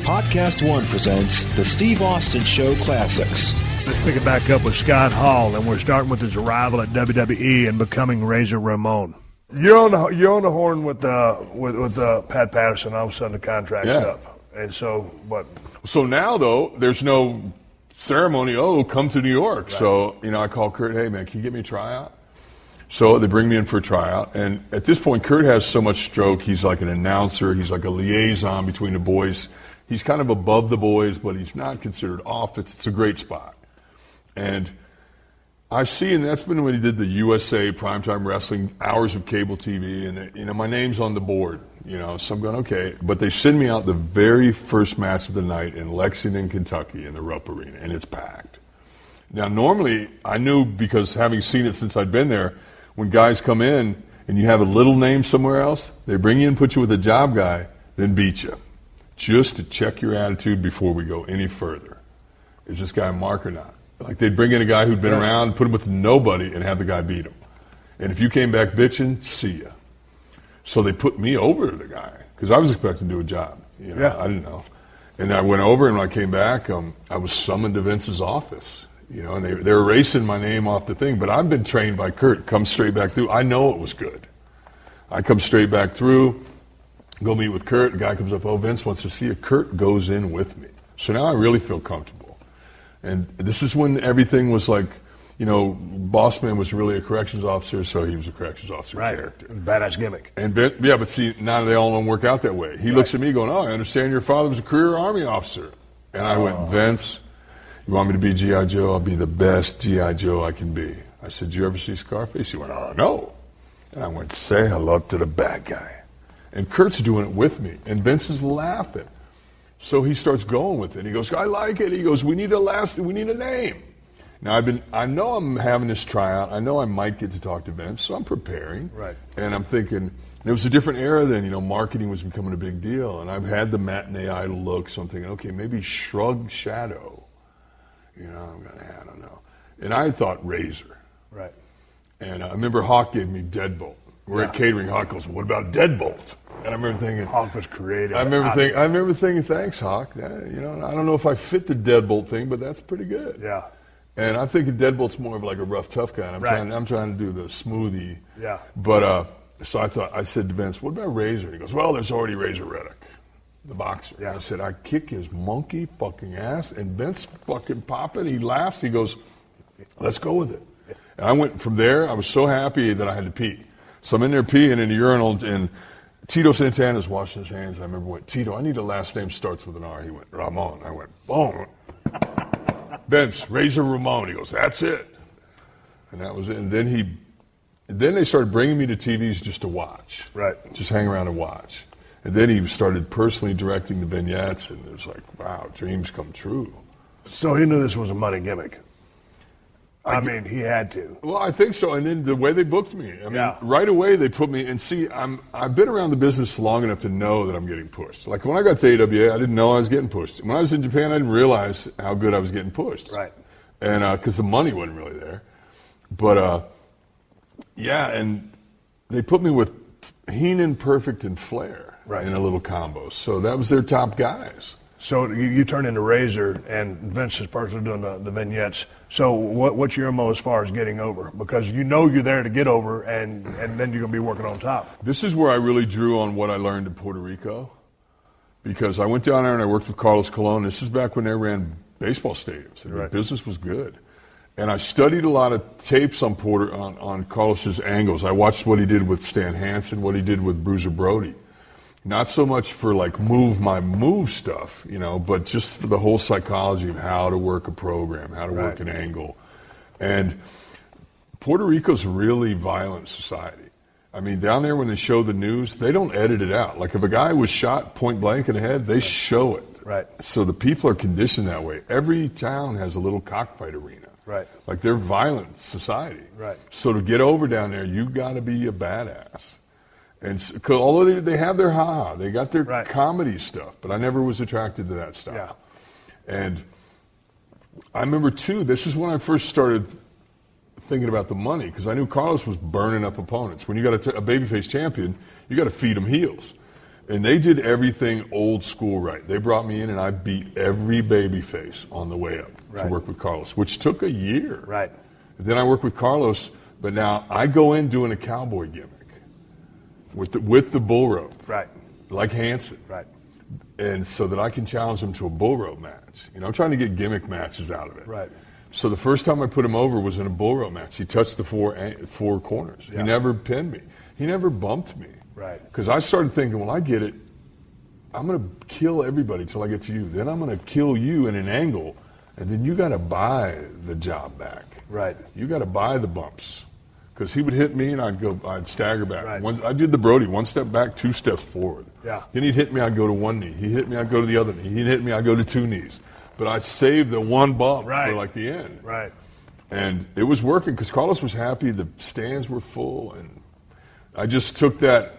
Podcast One presents the Steve Austin Show Classics. Let's pick it back up with Scott Hall, and we're starting with his arrival at WWE and becoming Razor Ramon. You're on the horn with Pat Patterson. All of a sudden, the contract's up, and so what? So now though, there's no ceremony. Oh, come to New York. Right. So I call Kurt. Hey man, can you get me a tryout? So they bring me in for a tryout, and at this point, Kurt has so much stroke. He's like an announcer. He's like a liaison between the boys. He's kind of above the boys, but he's not considered off. It's a great spot. And I see, and that's been when he did the USA Primetime Wrestling, hours of cable TV, and my name's on the board, so I'm going, okay. But they send me out the very first match of the night in Lexington, Kentucky, in the Rupp Arena, and it's packed. Now, normally, I knew, because having seen it since I'd been there, when guys come in and you have a little name somewhere else, they bring you and put you with a job guy, then beat you, just to check your attitude before we go any further. Is this guy a mark or not? Like, they'd bring in a guy who'd been around, put him with nobody, and have the guy beat him. And if you came back bitching, see ya. So they put me over to the guy, because I was expecting to do a job. I didn't know. And I went over, and when I came back, I was summoned to Vince's office. And they were erasing my name off the thing. But I've been trained by Kurt, come straight back through. I know it was good. I come straight back through, go meet with Kurt. The guy comes up, oh, Vince wants to see you. Kurt goes in with me. So now I really feel comfortable. And this is when everything was like, Bossman was really a corrections officer, so he was a corrections officer character. Badass gimmick. And but see, now they all don't work out that way. He looks at me going, oh, I understand your father was a career Army officer. And I went, Vince, you want me to be G.I. Joe? I'll be the best G.I. Joe I can be. I said, did you ever see Scarface? He went, oh, no. And I went, say hello to the bad guy. And Kurt's doing it with me, and Vince is laughing. So he starts going with it. He goes, I like it. He goes, we need a name. Now I know I'm having this tryout. I know I might get to talk to Vince, so I'm preparing. Right. And I'm thinking, it was a different era then. Marketing was becoming a big deal, and I've had the matinee idol look. So I'm thinking, okay, maybe Shrug Shadow. I don't know. And I thought Razor. Right. And I remember Hawk gave me Deadbolt. We're at catering. Hawk goes, what about Deadbolt? And I remember thinking, Hawk was creative. I remember thinking, thanks, Hawk. I don't know if I fit the Deadbolt thing, but that's pretty good. Yeah. And I think Deadbolt's more of like a rough, tough guy. I'm trying to do the smoothie. Yeah. But so I said to Vince, what about Razor? He goes, well, there's already Razor Reddick, the boxer. Yeah. And I said, I kick his monkey fucking ass. And Vince fucking pop it. He laughs. He goes, let's go with it. And I went from there. I was so happy that I had to pee. So I'm in there peeing in the urinal, and Tito Santana's washing his hands. I remember went, Tito, I need a last name starts with an R. He went, Ramon. I went, boom. Vince, Razor Ramon. He goes, that's it. And that was it. And then they started bringing me to TVs just to watch. Right. Just hang around and watch. And then he started personally directing the vignettes, and it was like, wow, dreams come true. So he knew this was a money gimmick. I mean, he had to. Well, I think so. And then the way they booked me, right away they put me, and see, I've been around the business long enough to know that I'm getting pushed. Like when I got to AWA, I didn't know I was getting pushed. When I was in Japan, I didn't realize how good I was getting pushed. Right. And because the money wasn't really there. But, and they put me with Heenan, Perfect, and Flair in a little combo. So that was their top guys. So you turn into Razor, and Vince is personally doing the vignettes. So what's your MO as far as getting over? Because you're there to get over, and then you're going to be working on top. This is where I really drew on what I learned in Puerto Rico, because I went down there and I worked with Carlos Colon. This is back when they ran baseball stadiums, and the business was good. And I studied a lot of tapes on on Carlos's angles. I watched what he did with Stan Hansen, what he did with Bruiser Brody. Not so much for like move stuff, but just for the whole psychology of how to work a program, how to work an angle. And Puerto Rico's a really violent society. I mean, down there when they show the news, they don't edit it out. Like if a guy was shot point blank in the head, they show it. Right. So the people are conditioned that way. Every town has a little cockfight arena. Right. Like they're violent society. Right. So to get over down there, you got to be a badass. And although they have their ha-ha, they got their comedy stuff, but I never was attracted to that stuff. Yeah. And I remember, too, this is when I first started thinking about the money, because I knew Carlos was burning up opponents. When you got a babyface champion, you got to feed them heels. And they did everything old school right. They brought me in, and I beat every babyface on the way up to work with Carlos, which took a year. Right. Then I worked with Carlos, but now I go in doing a cowboy gimmick with the bull rope. Right. Like Hanson. Right. And so that I can challenge him to a bull rope match. You know, I'm trying to get gimmick matches out of it. Right. So the first time I put him over was in a bull rope match. He touched the four corners. Yeah. He never pinned me. He never bumped me. Right. Because I started thinking, well, I get it. I'm going to kill everybody till I get to you. Then I'm going to kill you in an angle, and then you got to buy the job back. Right. You got to buy the bumps. Because he would hit me, and I'd stagger back. Right. I did the Brody, 1 step back, 2 steps forward. Yeah. Then he'd hit me, I'd go to 1 knee. He'd hit me, I'd go to the other knee. He'd hit me, I'd go to 2 knees. But I'd save the one bump for like the end. Right. And it was working because Carlos was happy. The stands were full, and I just took that.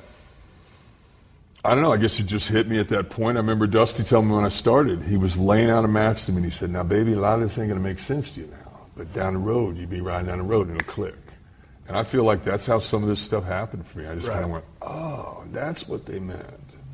I don't know. I guess it just hit me at that point. I remember Dusty telling me when I started, he was laying out a match to me, and he said, "Now, baby, a lot of this ain't going to make sense to you now, but down the road, you'd be riding down the road, and it'll click." And I feel like that's how some of this stuff happened for me. I just kind of went, "Oh, that's what they meant."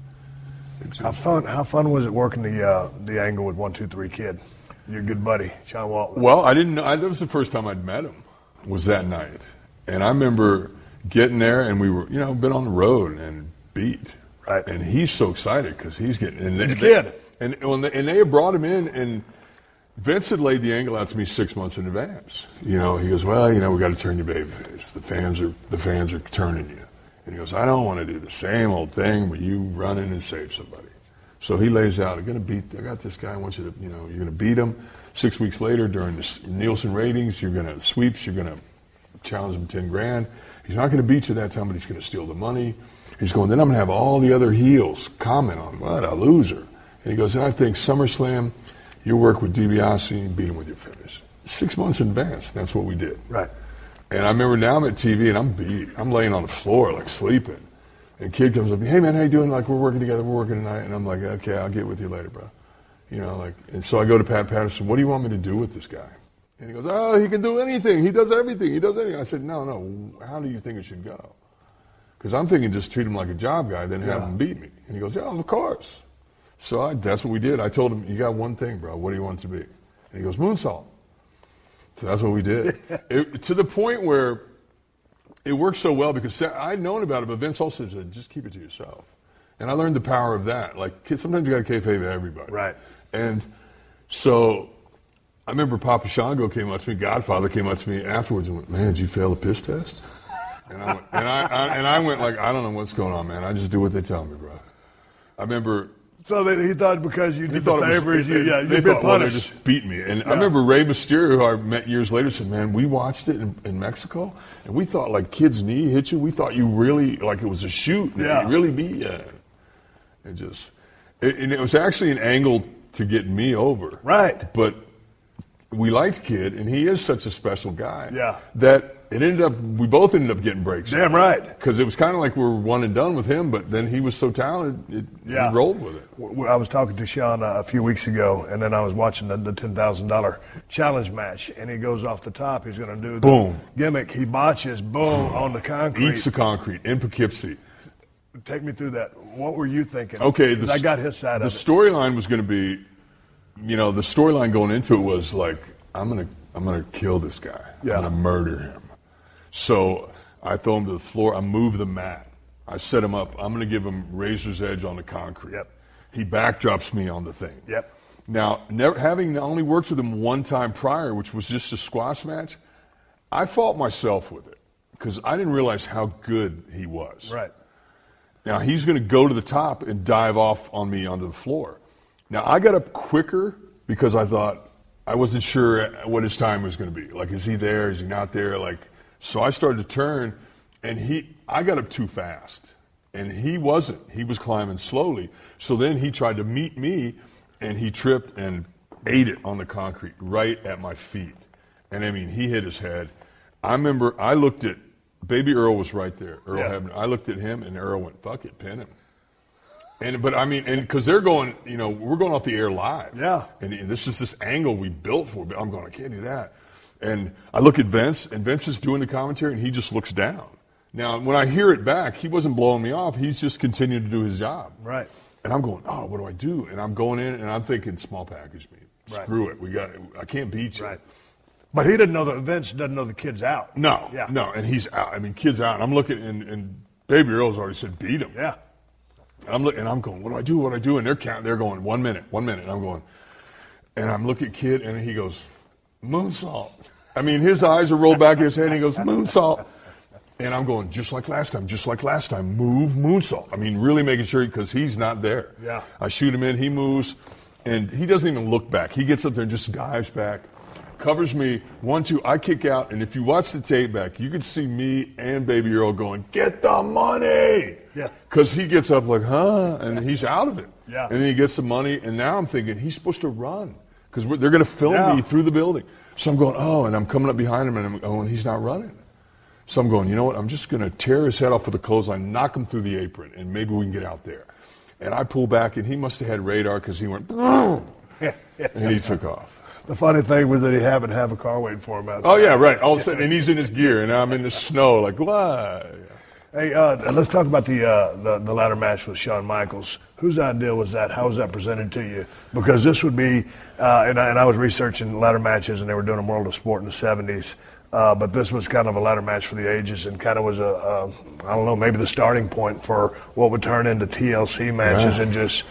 How fun was it working the angle with 1, 2, 3 Kid? Your good buddy, Sean Waltman. Well, I didn't know. That was the first time I'd met him. Was that night, and I remember getting there, and we were, been on the road and beat. Right. And he's so excited because he's getting. And he's a kid. And they had brought him in, and Vince had laid the angle out to me 6 months in advance. He goes, "Well, we got to turn your babyface. The fans are turning you." And he goes, "I don't want to do the same old thing where you run in and save somebody." So he lays out, I got this guy, I want you to, you're going to beat him. 6 weeks later, during the Nielsen ratings, you're going to sweeps, you're going to challenge him $10,000. He's not going to beat you that time, but he's going to steal the money. He's going, then I'm going to have all the other heels comment on, what a loser. And he goes, and I think SummerSlam, you work with DiBiase and beat him with your finish. 6 months in advance, that's what we did. Right. And I remember now I'm at TV and I'm beat. I'm laying on the floor, like sleeping. And Kid comes up to me, "Hey man, how you doing? Like, we're working together, we're working tonight." And I'm like, "Okay, I'll get with you later, bro." And so I go to Pat Patterson, "What do you want me to do with this guy?" And he goes, "Oh, he can do anything. He does everything. He does anything." I said, no, how do you think it should go? Because I'm thinking just treat him like a job guy, then have him beat me. And he goes, "Yeah, of course." So that's what we did. I told him, "You got one thing, bro. What do you want it to be?" And he goes, "Moonsault." So that's what we did. To the point where it worked so well because I'd known about it, but Vince also said, "Just keep it to yourself." And I learned the power of that. Like, sometimes you got to kayfabe everybody. Right. And so I remember Papa Shango came up to me, Godfather came up to me afterwards and went, "Man, did you fail the piss test?" And I went like, "I don't know what's going on, man. I just do what they tell me, bro." I remember. So he thought because you did the favors, you've been punished. Well, they just beat me. And I remember Rey Mysterio, who I met years later, said, "Man, we watched it in Mexico, and we thought like Kid's knee hit you. We thought you really, like it was a shoot. Yeah. He really beat you." And it was actually an angle to get me over. Right. But we liked Kid, and he is such a special guy. Yeah. That we both ended up getting breaks. Damn right. Because it was kind of like we were one and done with him, but then he was so talented, he rolled with it. I was talking to Sean a few weeks ago, and then I was watching the $10,000 challenge match, and he goes off the top. He's going to do the gimmick. He botches, boom, on the concrete. Eats the concrete in Poughkeepsie. Take me through that. What were you thinking? Okay. I got his side of it. The storyline was going to be, the storyline going into it was like, I'm gonna kill this guy. Yeah. I'm gonna murder him. So I throw him to the floor. I move the mat. I set him up. I'm gonna give him razor's edge on the concrete. Yep. He backdrops me on the thing. Yep. Now, having only worked with him one time prior, which was just a squash match, I fought myself with it because I didn't realize how good he was. Right. Now, he's going to go to the top and dive off on me onto the floor. Now, I got up quicker because I thought I wasn't sure what his time was going to be. Like, is he there? Is he not there? Like, so I started to turn, and I got up too fast. And he wasn't. He was climbing slowly. So then he tried to meet me, and he tripped and ate it on the concrete right at my feet. And, I mean, he hit his head. I remember I looked at Baby Earl was right there. I looked at him, and Earl went, "Fuck it, pin him." And because they're going, we're going off the air live. Yeah. And this is this angle we built for. I'm going, I can't do that. And I look at Vince, and Vince is doing the commentary, and he just looks down. Now, when I hear it back, he wasn't blowing me off. He's just continuing to do his job. Right. And I'm going, oh, what do I do? And I'm going in, and I'm thinking, small package meat. Right. Screw it. I can't beat you. Right. But he didn't know Vince doesn't know the kid's out. No. Yeah. No, and he's out. I mean, kid's out. And I'm looking, and Baby Earl's already said beat him. Yeah. And I'm going, what do I do? What do I do? And they're going, 1 minute. And I'm going, and I'm looking at kid, and he goes, moonsault. I mean, his eyes are rolled back in his head, and he goes, moonsault. And I'm going, just like last time, move, moonsault. I mean, really making sure, because he's not there. Yeah. I shoot him in, he moves, and he doesn't even look back. He gets up there and just dives back, covers me, 1, 2, I kick out, and if you watch the tape back, you can see me and Baby Earl going, get the money! Yeah. Because he gets up like, huh? And he's out of it. Yeah. And then he gets the money, and now I'm thinking, he's supposed to run, because they're going to film me through the building. So I'm going, oh, and I'm coming up behind him, and I'm going, he's not running. So I'm going, you know what, I'm just going to tear his head off with a clothesline, knock him through the apron, and maybe we can get out there. And I pull back, and he must have had radar because he went, and he took off. The funny thing was that he happened to have a car waiting for him outside. Oh, yeah, right. All of a sudden, and he's in his gear, and I'm in the snow, like, what? Hey, let's talk about the ladder match with Shawn Michaels. Whose idea was that? How was that presented to you? Because this would be, and I was researching ladder matches, and they were doing a World of Sport in the 70s. But this was kind of a ladder match for the ages, and kind of was I don't know, maybe the starting point for what would turn into TLC matches and just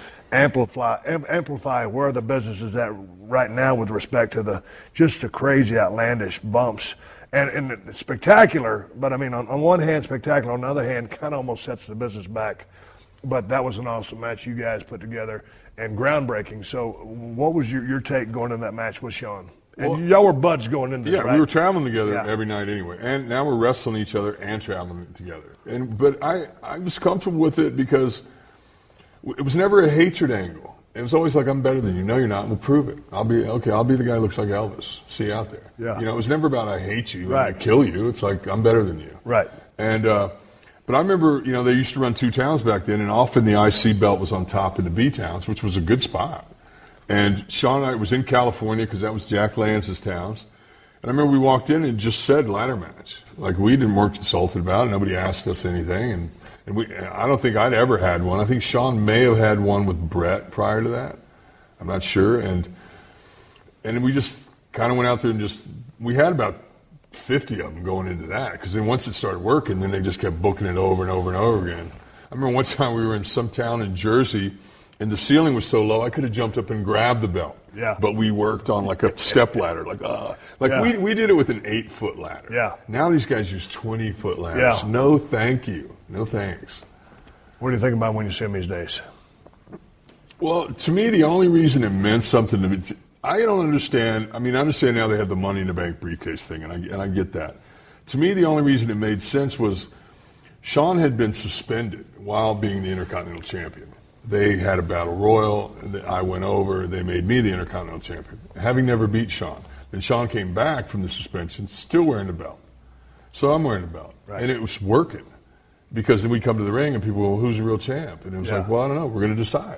amplify where the business is at right now with respect to the crazy, outlandish bumps. And it's spectacular, but I mean, on one hand, spectacular. On the other hand, kind of almost sets the business back. But that was an awesome match you guys put together and groundbreaking. So what was your take going into that match with Shawn? And y'all were buds going into this, right? We were traveling together every night anyway. And now we're wrestling each other and traveling together. But I was comfortable with it because it was never a hatred angle. It was always like, I'm better than you. No, you're not. We'll prove it. I'll be the guy who looks like Elvis. See you out there. Yeah. You know, it was never about I hate you and I kill you. It's like, I'm better than you. Right. And but I remember, you know, they used to run 2 towns back then, and often the IC belt was on top of the B towns, which was a good spot. And Shawn and I was in California because that was Jack Lance's towns. And I remember we walked in and just said ladder match. Like, we weren't consulted about it. Nobody asked us anything. And I don't think I'd ever had one. I think Shawn may have had one with Brett prior to that. I'm not sure. And we just kind of went out there and we had about 50 of them going into that. Because then once it started working, then they just kept booking it over and over and over again. I remember one time we were in some town in Jersey, and the ceiling was so low I could have jumped up and grabbed the belt. Yeah. But we worked on like a step ladder, we did it with an 8-foot ladder. Yeah. Now these guys use 20-foot ladders. Yeah. No, thank you. No thanks. What do you think about when you see them these days? Well, to me, the only reason it meant something to me, I don't understand. I mean, I understand now they have the Money in the Bank briefcase thing, and I get that. To me, the only reason it made sense was Shawn had been suspended while being the Intercontinental Champion. They had a battle royal. I went over. They made me the Intercontinental Champion, having never beat Shawn. Then Shawn came back from the suspension, still wearing the belt. So I'm wearing the belt. Right. And it was working. Because then we come to the ring and people go, well, who's the real champ? And it was like, well, I don't know. We're going to decide.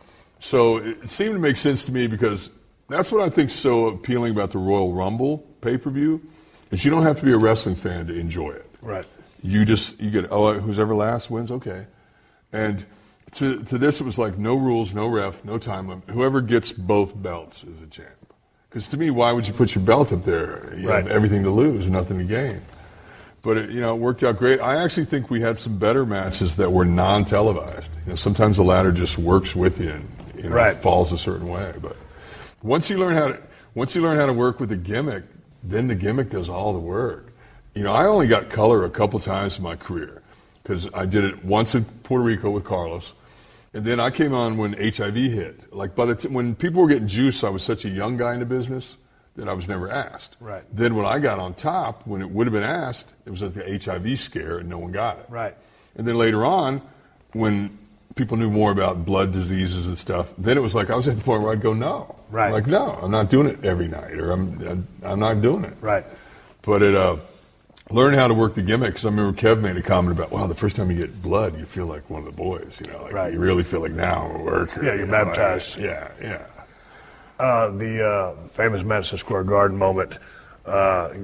So it seemed to make sense to me because that's what I think is so appealing about the Royal Rumble pay-per-view is you don't have to be a wrestling fan to enjoy it. Right. You get, who's ever last wins, okay. And to this, it was like no rules, no ref, no time limit. Whoever gets both belts is a champ. Because to me, why would you put your belt up there? You have everything to lose, nothing to gain. But it worked out great. I actually think we had some better matches that were non-televised. Sometimes the ladder just works with you and it falls a certain way. But once you learn how to work with the gimmick, then the gimmick does all the work. I only got color a couple times in my career because I did it once in Puerto Rico with Carlos, and then I came on when HIV hit. Like when people were getting juice, I was such a young guy in the business that I was never asked. Right. Then when I got on top, when it would have been asked, it was at the HIV scare and no one got it. Right. And then later on, when people knew more about blood diseases and stuff, then it was like I was at the point where I'd go, no. Right. Like, no, I'm not doing it every night, or I'm not doing it. Right. But learn how to work the gimmick, because I remember Kev made a comment about, wow, the first time you get blood, you feel like one of the boys, You really feel like now I'm a worker. Yeah, you're baptized. Yeah. The famous Madison Square Garden moment,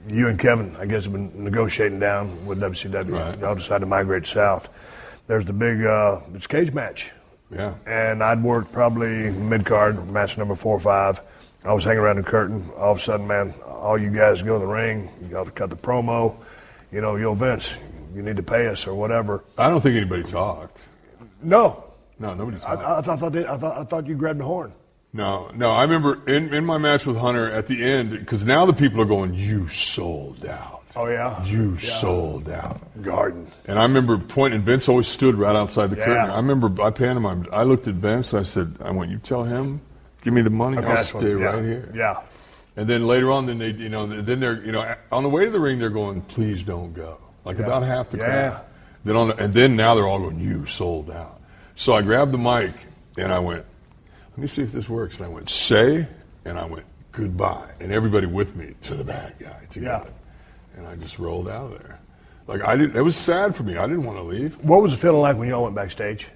you and Kevin, I guess, have been negotiating down with WCW. Right. Y'all decided to migrate south. There's the big it's a cage match. Yeah. And I'd worked probably mid-card, match number 4 or 5. I was hanging around the curtain. All of a sudden, man, all you guys go in the ring. You got to cut the promo. You know, yo, Vince, you need to pay us or whatever. I don't think anybody talked. No, nobody talked. I thought you grabbed the horn. No. I remember in my match with Hunter at the end, because now the people are going, "You sold out." Oh yeah, You sold out. Garden. And I remember pointing. Vince always stood right outside the Yeah. curtain. I remember I pantomimed. I looked at Vince. And I said, "I want you tell him, give me the money. I'll stay right here." Yeah. And then later on, then they're, on the way to the ring, they're going, "Please don't go." Like about half the crowd. Then now they're all going, "You sold out." So I grabbed the mic and I went, "Let me see if this works." And I went, "Say," and I went, "Goodbye," and everybody with me to the bad guy together. Yeah. And I just rolled out of there. Like it was sad for me. I didn't want to leave. What was it feeling like when y'all went backstage?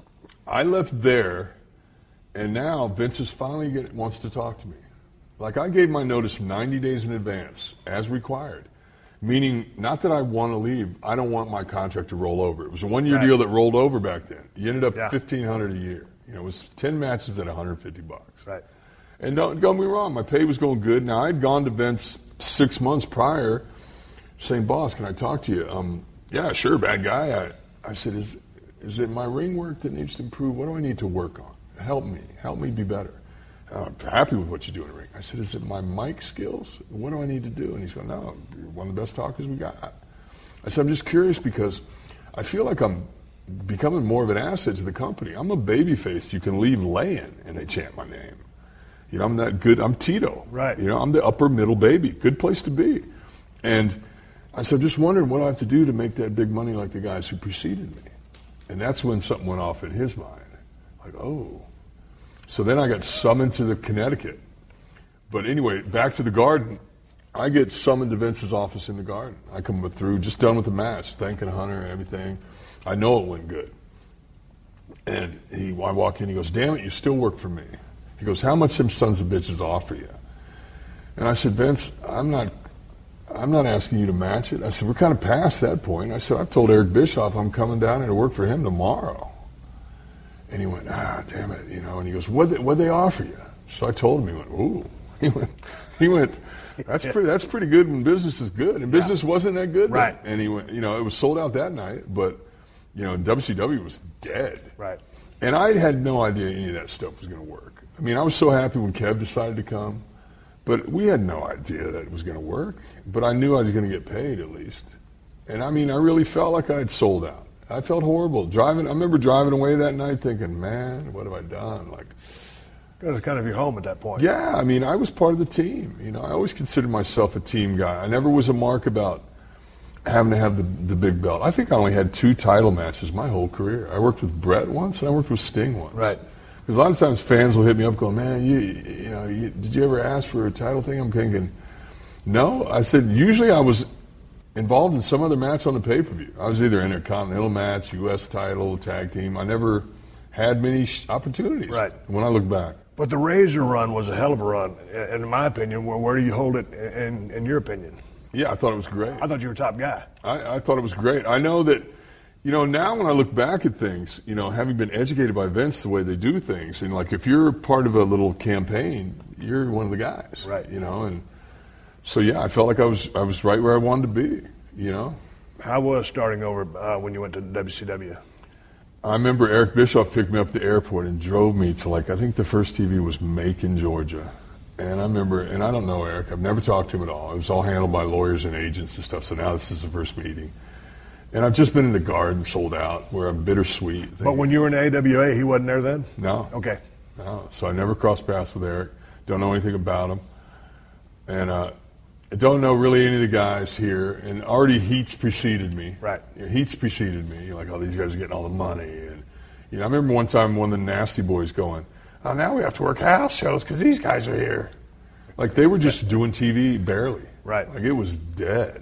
I left there, and now Vince is finally wants to talk to me. Like I gave my notice 90 days in advance, as required. Meaning, not that I want to leave. I don't want my contract to roll over. It was a one-year deal that rolled over back then. You ended up $1,500 a year. You know, it was 10 matches at $150. Right. And don't get me wrong, my pay was going good. Now I'd gone to Vince 6 months prior, saying, "Boss, can I talk to you?" Yeah, sure, bad guy. I said, "Is it my ring work that needs to improve? What do I need to work on? Help me be better." "I'm happy with what you do in the ring." I said, "Is it my mic skills? What do I need to do?" And he's going, "No, you're one of the best talkers we got." I said, "I'm just curious because I feel like I'm becoming more of an asset to the company. I'm a babyface you can leave laying and they chant my name. You know, I'm that good. I'm Tito. Right. You know, I'm the upper middle baby. Good place to be." And I said, "I'm just wondering what I have to do to make that big money like the guys who preceded me." And that's when something went off in his mind. Like, oh. So then I got summoned to the Connecticut. But anyway, back to the Garden. I get summoned to Vince's office in the Garden. I come through, just done with the match, thanking Hunter and everything. I know it went good. And I walk in, he goes, "Damn it, you still work for me." He goes, "How much them sons of bitches offer you?" And I said, "Vince, I'm not asking you to match it." I said, "We're kind of past that point." I said, "I've told Eric Bischoff I'm coming down there to work for him tomorrow." And he went, "Damn it," you know. And he goes, "What'd they offer you?" So I told him. He went, "Ooh." He went, That's pretty good when business is good." And business wasn't that good. Right. Then. And he went, it was sold out that night, but, WCW was dead. Right. And I had no idea any of that stuff was going to work. I mean, I was so happy when Kev decided to come, but we had no idea that it was going to work. But I knew I was going to get paid at least. And I mean, I really felt like I had sold out. I felt horrible. I remember driving away that night thinking, man, what have I done? Like, it was kind of your home at that point. yeah, I mean, I was part of the team. I always considered myself a team guy. I never was a mark about having to have the big belt. I think I only had 2 title matches my whole career. I worked with Brett once, and I worked with Sting once. Right. Because a lot of times fans will hit me up going, "Man, did you ever ask for a title thing?" I'm thinking, no. I said, usually I was involved in some other match on the pay-per-view. I was either in a Intercontinental match, U.S. title, tag team. I never had many opportunities. Right. When I look back. But the Razor run was a hell of a run, and in my opinion. Where do you hold it in your opinion? Yeah, I thought it was great. I thought you were top guy. I thought it was great. I know that, now when I look back at things, having been educated by Vince the way they do things, and like if you're part of a little campaign, you're one of the guys. Right. And so yeah, I felt like I was right where I wanted to be. How was starting over when you went to WCW? I remember Eric Bischoff picked me up at the airport and drove me to, I think the first TV was Macon, Georgia. And I remember, and I don't know Eric, I've never talked to him at all. It was all handled by lawyers and agents and stuff, so now this is the first meeting. And I've just been in the Garden, sold out, where I'm bittersweet. But when you were in AWA, he wasn't there then? No. Okay. No, so I never crossed paths with Eric. Don't know anything about him. And I don't know really any of the guys here. And already Heats preceded me. Right. Heats preceded me. Like, these guys are getting all the money. And I remember one time one of the Nasty Boys going, "Oh, now we have to work house shows because these guys are here." Like, they were just doing TV barely. Right. Like, it was dead.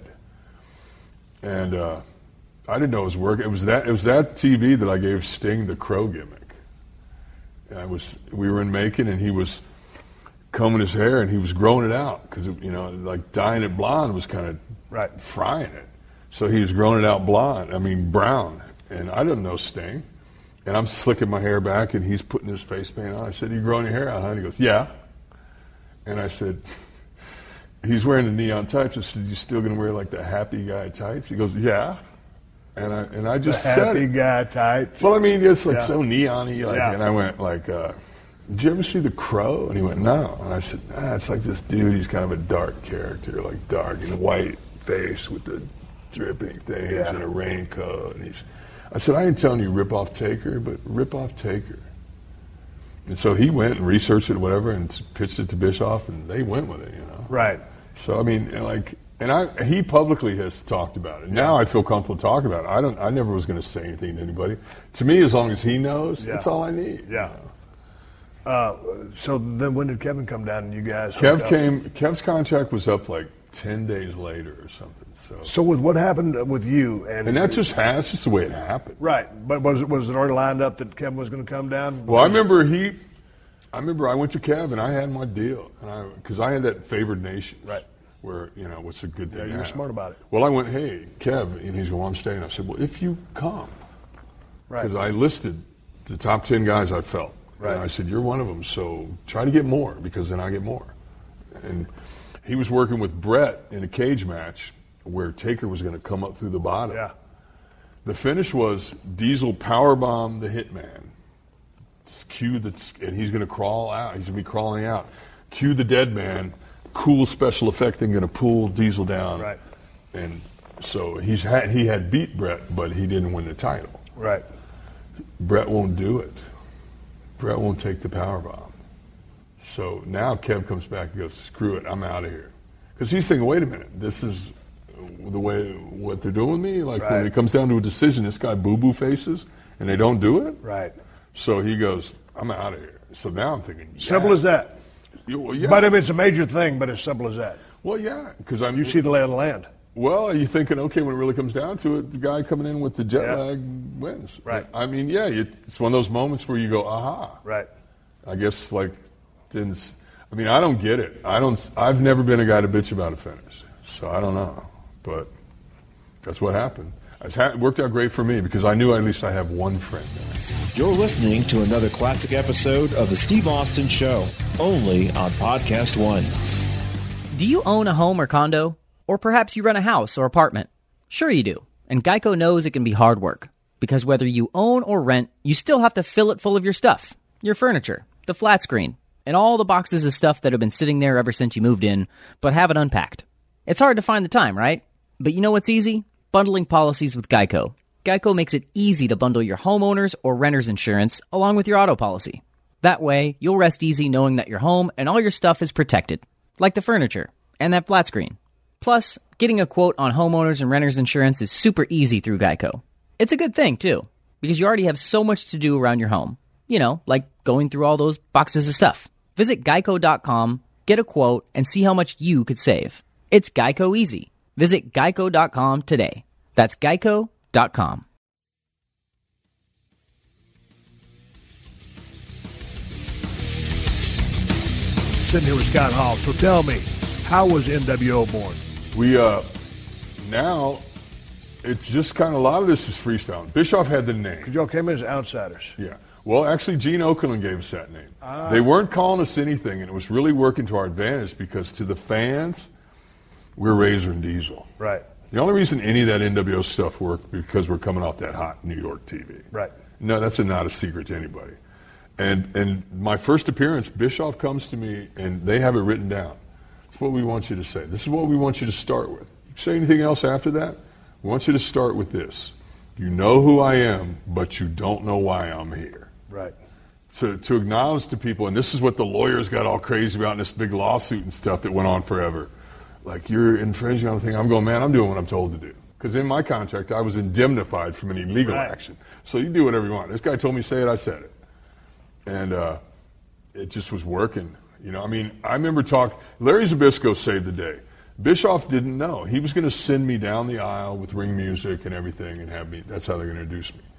And I didn't know it was working. It was that TV that I gave Sting the Crow gimmick. We were in Macon, and he was combing his hair, and he was growing it out because, like dyeing it blonde was kind of frying it. So he was growing it out brown. And I didn't know Sting. And I'm slicking my hair back, and he's putting his face paint on. I said, "You growing your hair out, huh?" And he goes, "Yeah." And I said, he's wearing the neon tights. I said, "You still going to wear like the happy guy tights?" He goes, "Yeah." And I just said happy guy tights. Well, I mean, it's like so neon-y. And I went like, "Did you ever see The Crow?" And he went, "No." And I said, "It's like this dude. He's kind of a dark character, like dark and white face with the dripping things and a raincoat." And I said, "I ain't telling you rip off Taker, but rip off Taker." And so he went and researched it, whatever, and pitched it to Bischoff, and they went with it, Right. So I mean, he publicly has talked about it. Now I feel comfortable talking about it. I never was going to say anything to anybody. To me, as long as he knows, that's all I need. Yeah. So then, when did Kevin come down and you guys? Kev's contract was up like 10 days later or something. So with what happened with you and that's just the way it happened. Right, but was it already lined up that Kevin was going to come down? Well, I remember I went to Kev and I had my deal, and because I had that favored nation, right, where what's a good thing. Yeah, you were smart about it. Well, I went, "Hey, Kev," and he's going, "Well, I'm staying." I said, "Well, if you come," right, because I listed the top 10 guys I felt, right, and I said, "You're one of them, so try to get more because then I get more." And he was working with Brett in a cage match where Taker was going to come up through the bottom. Yeah. The finish was Diesel powerbomb the Hitman. And he's going to crawl out. He's going to be crawling out. Cue the dead man. Cool special effect thing, going to pull Diesel down. Right. And so he had beat Brett, but he didn't win the title. Right. Brett won't do it. Brett won't take the powerbomb. So now Kev comes back and goes, "Screw it, I'm out of here." Because he's thinking, wait a minute, this is the way what they're doing with me. Like when it comes down to a decision, this guy boo-boo faces, and they don't do it. Right. So he goes, "I'm out of here." So now I'm thinking, simple as that. Well, yeah. But I mean, it's a major thing, but it's simple as that. Well, yeah, because you see the lay of the land. Well, you're thinking, okay, when it really comes down to it, the guy coming in with the jet lag wins. Right. I mean, yeah, it's one of those moments where you go, aha. Right. I guess I don't get it. I've never been a guy to bitch about a finish, so I don't know. But that's what happened. It worked out great for me because I knew at least I have one friend there. You're listening to another classic episode of The Steve Austin Show, only on Podcast One. Do you own a home or condo? Or perhaps you rent a house or apartment? Sure you do. And Geico knows it can be hard work. Because whether you own or rent, you still have to fill it full of your stuff. Your furniture, the flat screen, and all the boxes of stuff that have been sitting there ever since you moved in, but haven't unpacked. It's hard to find the time, right? But you know what's easy? Bundling policies with Geico. Geico makes it easy to bundle your homeowner's or renter's insurance along with your auto policy. That way, you'll rest easy knowing that your home and all your stuff is protected. Like the furniture and that flat screen. Plus, getting a quote on homeowners and renters insurance is super easy through Geico. It's a good thing, too, because you already have so much to do around your home. You know, like going through all those boxes of stuff. Visit geico.com, get a quote, and see how much you could save. It's Geico easy. Visit geico.com today. That's geico.com. Sitting here with Scott Hall. So tell me, how was NWO born? We, now, it's just kind of, a lot of this is freestyle. Bischoff had the name. Because y'all came in as outsiders. Yeah. Well, actually, Gene Okerlund gave us that name. They weren't calling us anything, and it was really working to our advantage because to the fans, we're Razor and Diesel. Right. The only reason any of that NWO stuff worked because we're coming off that hot New York TV. Right. No, that's not a secret to anybody. And my first appearance, Bischoff comes to me, and they have it written down. This is what we want you to say. This is what we want you to start with. You say anything else after that? We want you to start with this. You know who I am, but you don't know why I'm here. Right. To acknowledge to people, and this is what the lawyers got all crazy about in this big lawsuit and stuff that went on forever. Like, you're infringing on the thing. I'm going, man, I'm doing what I'm told to do. Because in my contract, I was indemnified from any legal action. So you do whatever you want. This guy told me to say it, I said it. And it just was working. You know, I mean, I remember Larry Zbyszko saved the day. Bischoff didn't know. He was going to send me down the aisle with ring music and everything and have me, that's how they're going to introduce me.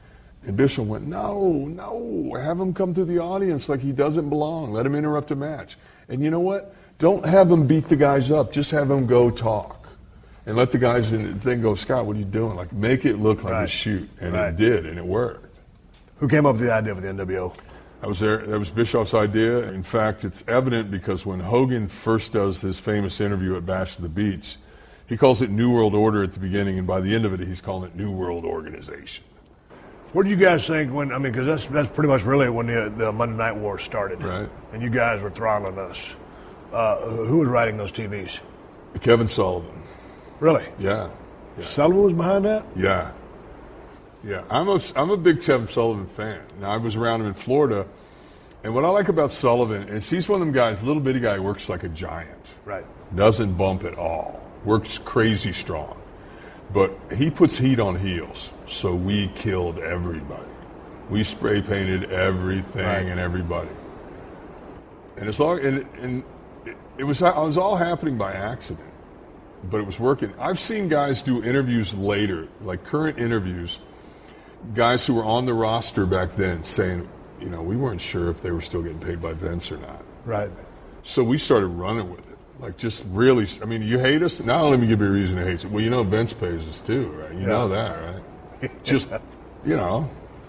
And Bischoff went, no, have him come to the audience like he doesn't belong. Let him interrupt a match. And you know what? Don't have him beat the guys up. Just have him go talk. And let the guys in the thing go, Scott, what are you doing? Like, make it look like a shoot. And it did, and it worked. Who came up with the idea for the NWO? I was there. That was Bischoff's idea. In fact, it's evident because when Hogan first does his famous interview at Bash at the Beach, he calls it New World Order at the beginning, and by the end of it, he's calling it New World Organization. What do you guys think because that's pretty much really when the Monday Night War started. Right. And you guys were throttling us. Who was writing those TVs? Kevin Sullivan. Really? Yeah. Sullivan was behind that? Yeah. Yeah, I'm a big Kevin Sullivan fan. Now, I was around him in Florida, and what I like about Sullivan is he's one of them guys, little bitty guy, works like a giant. Right. Doesn't bump at all. Works crazy strong. But he puts heat on heels, so we killed everybody. We spray painted everything and everybody. And it's all it was all happening by accident, but it was working. I've seen guys do interviews later, like current interviews, guys who were on the roster back then saying, we weren't sure if they were still getting paid by Vince or not. Right. So we started running with it. Like, just really, you hate us? Now let me give you a reason to hate you. Well, Vince pays us too, right? You know that, right? Just, You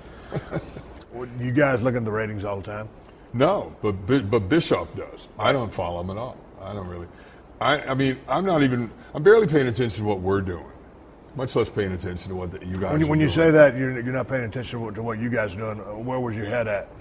guys look at the ratings all the time? No, but Bischoff does. I don't follow him at all. I don't really. I'm barely paying attention to what we're doing, much less paying attention to what you guys are doing. When you say that, you're not paying attention to what you guys are doing. Where was your head at?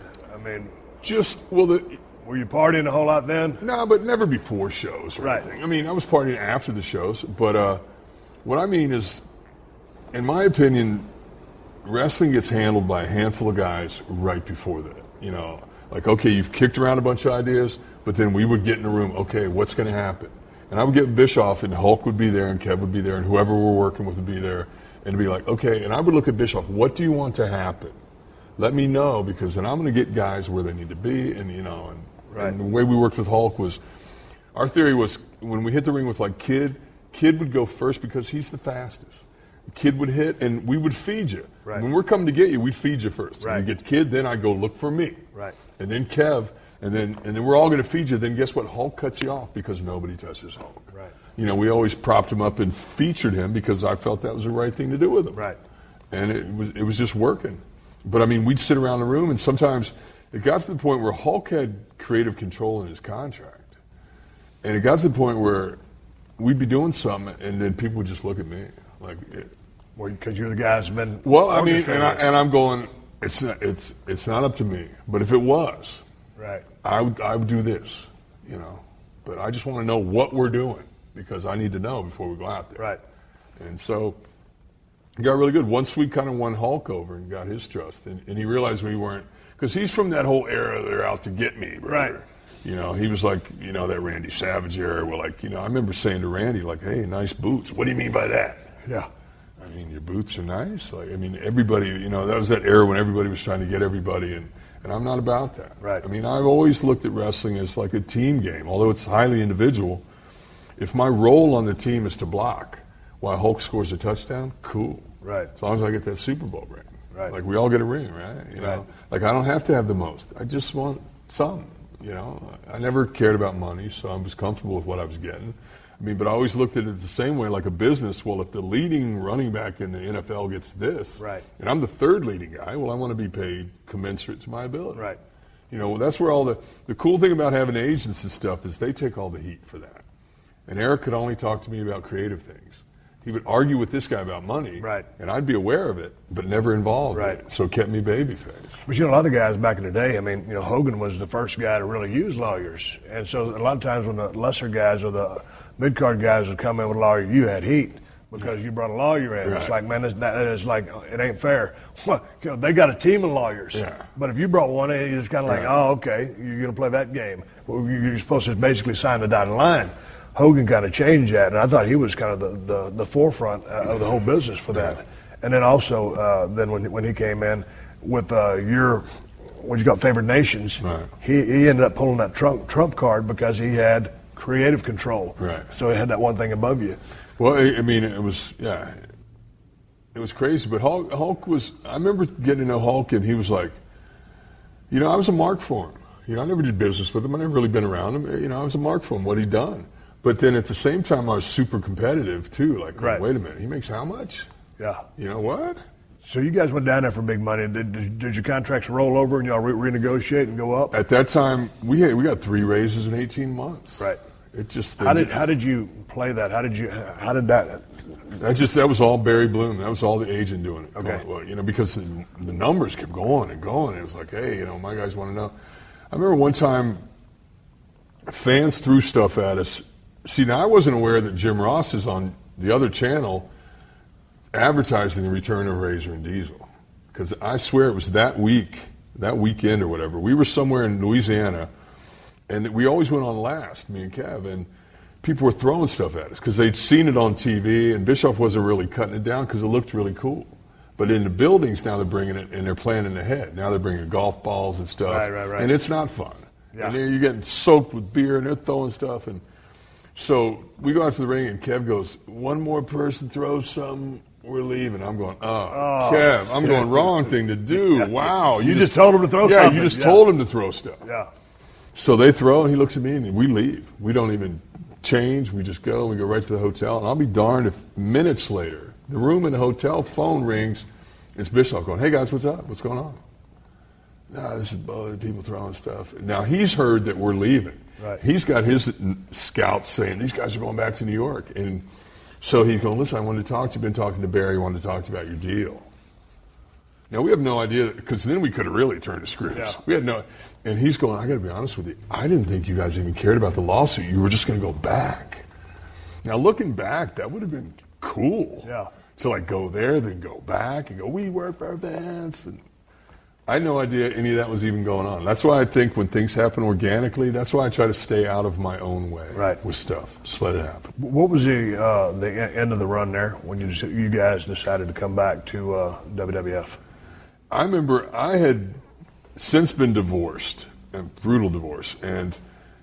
Were you partying a whole lot then? No, but never before shows or anything. I was partying after the shows, but what I mean is, in my opinion, wrestling gets handled by a handful of guys right before that. Like, okay, you've kicked around a bunch of ideas, but then we would get in the room, okay, what's going to happen? And I would get Bischoff, and Hulk would be there, and Kev would be there, and whoever we're working with would be there, and be like, okay, and I would look at Bischoff, what do you want to happen? Let me know, because then I'm going to get guys where they need to be, and and the way we worked with Hulk was, our theory was, when we hit the ring with like Kid would go first because he's the fastest. Kid would hit, and we would feed you. Right. When we're coming to get you, we'd feed you first. Right. When you get Kid, then I go look for me. Right. And then Kev, and then we're all going to feed you. Then guess what? Hulk cuts you off because nobody touches Hulk. Right. We always propped him up and featured him because I felt that was the right thing to do with him. Right. And it was just working. But we'd sit around the room, and sometimes it got to the point where Hulk had creative control in his contract, and it got to the point where we'd be doing something, and then people would just look at me like, because you're the guy who's been. Well, and I'm going. It's not up to me, but if it was, right, I would do this, But I just want to know what we're doing because I need to know before we go out there. Right. And so it got really good. Once we kind of won Hulk over and got his trust, and he realized we weren't, because he's from that whole era, they're out to get me, brother. Right. He was like, that Randy Savage era. Well, I remember saying to Randy, like, hey, nice boots. What do you mean by that? Yeah. Your boots are nice. Everybody, that was that era when everybody was trying to get everybody, and I'm not about that. Right. I've always looked at wrestling as like a team game, although it's highly individual. If my role on the team is to block while Hulk scores a touchdown, cool. Right. As long as I get that Super Bowl ring. Right. Like, we all get a ring, right? Like, I don't have to have the most. I just want some, I never cared about money, so I was comfortable with what I was getting. But I always looked at it the same way, like a business. Well, if the leading running back in the NFL gets this, right, and I'm the third leading guy, well, I want to be paid commensurate to my ability. Right. That's where all the cool thing about having agents and stuff is they take all the heat for that. And Eric could only talk to me about creative things. He would argue with this guy about money, right, and I'd be aware of it, but never involved in it. So it kept me babyface. But a lot of guys back in the day, Hogan was the first guy to really use lawyers. And so a lot of times when the lesser guys or the mid-card guys would come in with a lawyer, you had heat because you brought a lawyer in. Right. It's like, man, it's like, it ain't fair. Well, they got a team of lawyers. Yeah. But if you brought one in, you're just kind of like, oh, okay, you're going to play that game. Well, you're supposed to basically sign the dotted line. Hogan kind of changed that, and I thought he was kind of the forefront of the whole business for that. Yeah. And then also, when he came in with what you got, Favored Nations, right, he ended up pulling that trump card because he had creative control. Right. So he had that one thing above you. Well, it was, It was crazy. But Hulk was, I remember getting to know Hulk, and he was like, I was a mark for him. I never did business with him. I never really been around him. I was a mark for him, what he'd done. But then at the same time, I was super competitive, too. Like, right. Wait a minute, he makes how much? Yeah. You know what? So you guys went down there for big money. Did your contracts roll over and y'all renegotiate and go up? At that time, we got 3 raises in 18 months. Right. It just how did you play that? How did that? That was all Barry Bloom. That was all the agent doing it. Okay. Well, because the numbers kept going and going. It was like, hey, my guys want to know. I remember one time, fans threw stuff at us. See, now I wasn't aware that Jim Ross is on the other channel advertising the return of Razor and Diesel, because I swear it was that weekend or whatever. We were somewhere in Louisiana, and we always went on last, me and Kev, and people were throwing stuff at us because they'd seen it on TV, and Bischoff wasn't really cutting it down because it looked really cool. But in the buildings now they're bringing it, and they're planning ahead. Now they're bringing golf balls and stuff, right. And it's not fun. Yeah. And then you're getting soaked with beer, and they're throwing stuff, and so we go out to the ring, and Kev goes, one more person throws something, we're leaving. I'm going, Kev, I'm going, wrong thing to do. Yeah. Wow. You just told him to throw something. Yeah, you just told him to throw stuff. Yeah. So they throw, and he looks at me, and we leave. We don't even change. We just go. We go right to the hotel, and I'll be darned if minutes later, the room in the hotel phone rings. It's Bischoff going, hey, guys, what's up? What's going on? No, this is people throwing stuff. Now, he's heard that we're leaving. Right. He's got his scouts saying, these guys are going back to New York. And so he's going, listen, I wanted to talk to you. Been talking to Barry. I wanted to talk to you about your deal. Now, we have no idea, because then we could have really turned to screws. Yeah. We had no, and he's going, I got to be honest with you. I didn't think you guys even cared about the lawsuit. You were just going to go back. Now, looking back, that would have been cool. Yeah. To go there, then go back and go, we work for Vince. And I had no idea any of that was even going on. That's why I think when things happen organically, that's why I try to stay out of my own way with stuff. Just let it happen. What was the end of the run there when you guys decided to come back to WWF? I remember I had since been divorced, a brutal divorce, and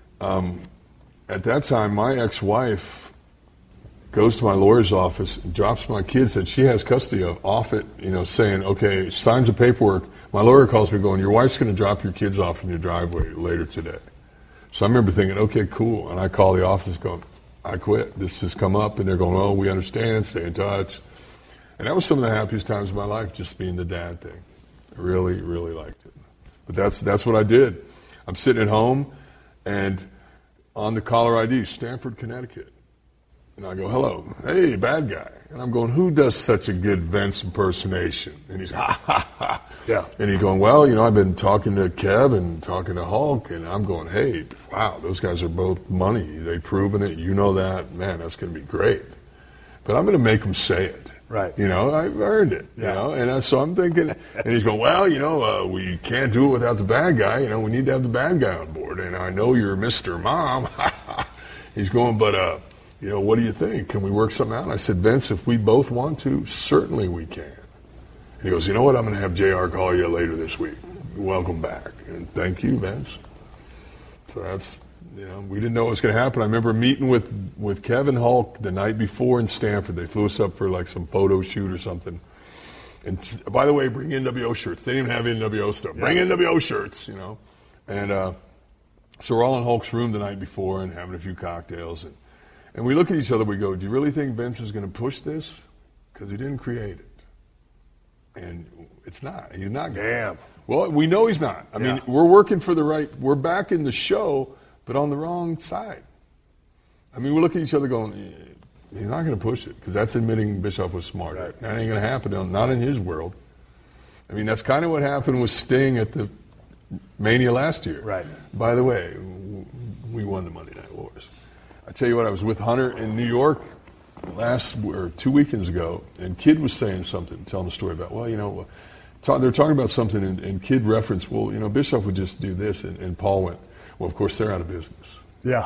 at that time my ex-wife goes to my lawyer's office, drops my kids that she has custody of off it, saying, okay, signs the paperwork. My lawyer calls me going, your wife's going to drop your kids off in your driveway later today. So I remember thinking, okay, cool. And I call the office going, I quit. This has come up. And they're going, oh, we understand. Stay in touch. And that was some of the happiest times of my life, just being the dad thing. I really, really liked it. But that's what I did. I'm sitting at home, and on the caller ID, Stamford, Connecticut. And I go, hello, hey, bad guy. And I'm going, who does such a good Vince impersonation? And he's, ha, ha, ha. Yeah. And he's going, well, I've been talking to Kev and talking to Hulk, and I'm going, hey, wow, those guys are both money. They've proven it. You know that. Man, that's going to be great. But I'm going to make them say it. Right. I've earned it, And so I'm thinking, and he's going, well, we can't do it without the bad guy. We need to have the bad guy on board. And I know you're Mr. Mom. He's going, but, what do you think? Can we work something out? And I said, Vince, if we both want to, certainly we can. And he goes, you know what? I'm going to have JR call you later this week. Welcome back. And thank you, Vince. So that's, we didn't know it was going to happen. I remember meeting with Kevin Hulk the night before in Stamford. They flew us up for some photo shoot or something. And by the way, bring NWO shirts. They didn't even have NWO stuff. Bring NWO shirts, And so we're all in Hulk's room the night before and having a few cocktails. And we look at each other, we go, do you really think Vince is going to push this? Because he didn't create it. And it's not. He's not. Damn. Well, we know he's not. I mean, we're working for we're back in the show, but on the wrong side. I mean, we look at each other going, he's not going to push it, because that's admitting Bischoff was smart. Right. That ain't going to happen, not in his world. I mean, that's kind of what happened with Sting at the Mania last year. Right. By the way, we won the Monday Night Wars. I tell you what, I was with Hunter in New York 2 weekends ago, and Kid was saying something, telling a story about, they're talking about something, and Kid referenced, Bischoff would just do this, and Paul went, well, of course, they're out of business. Yeah.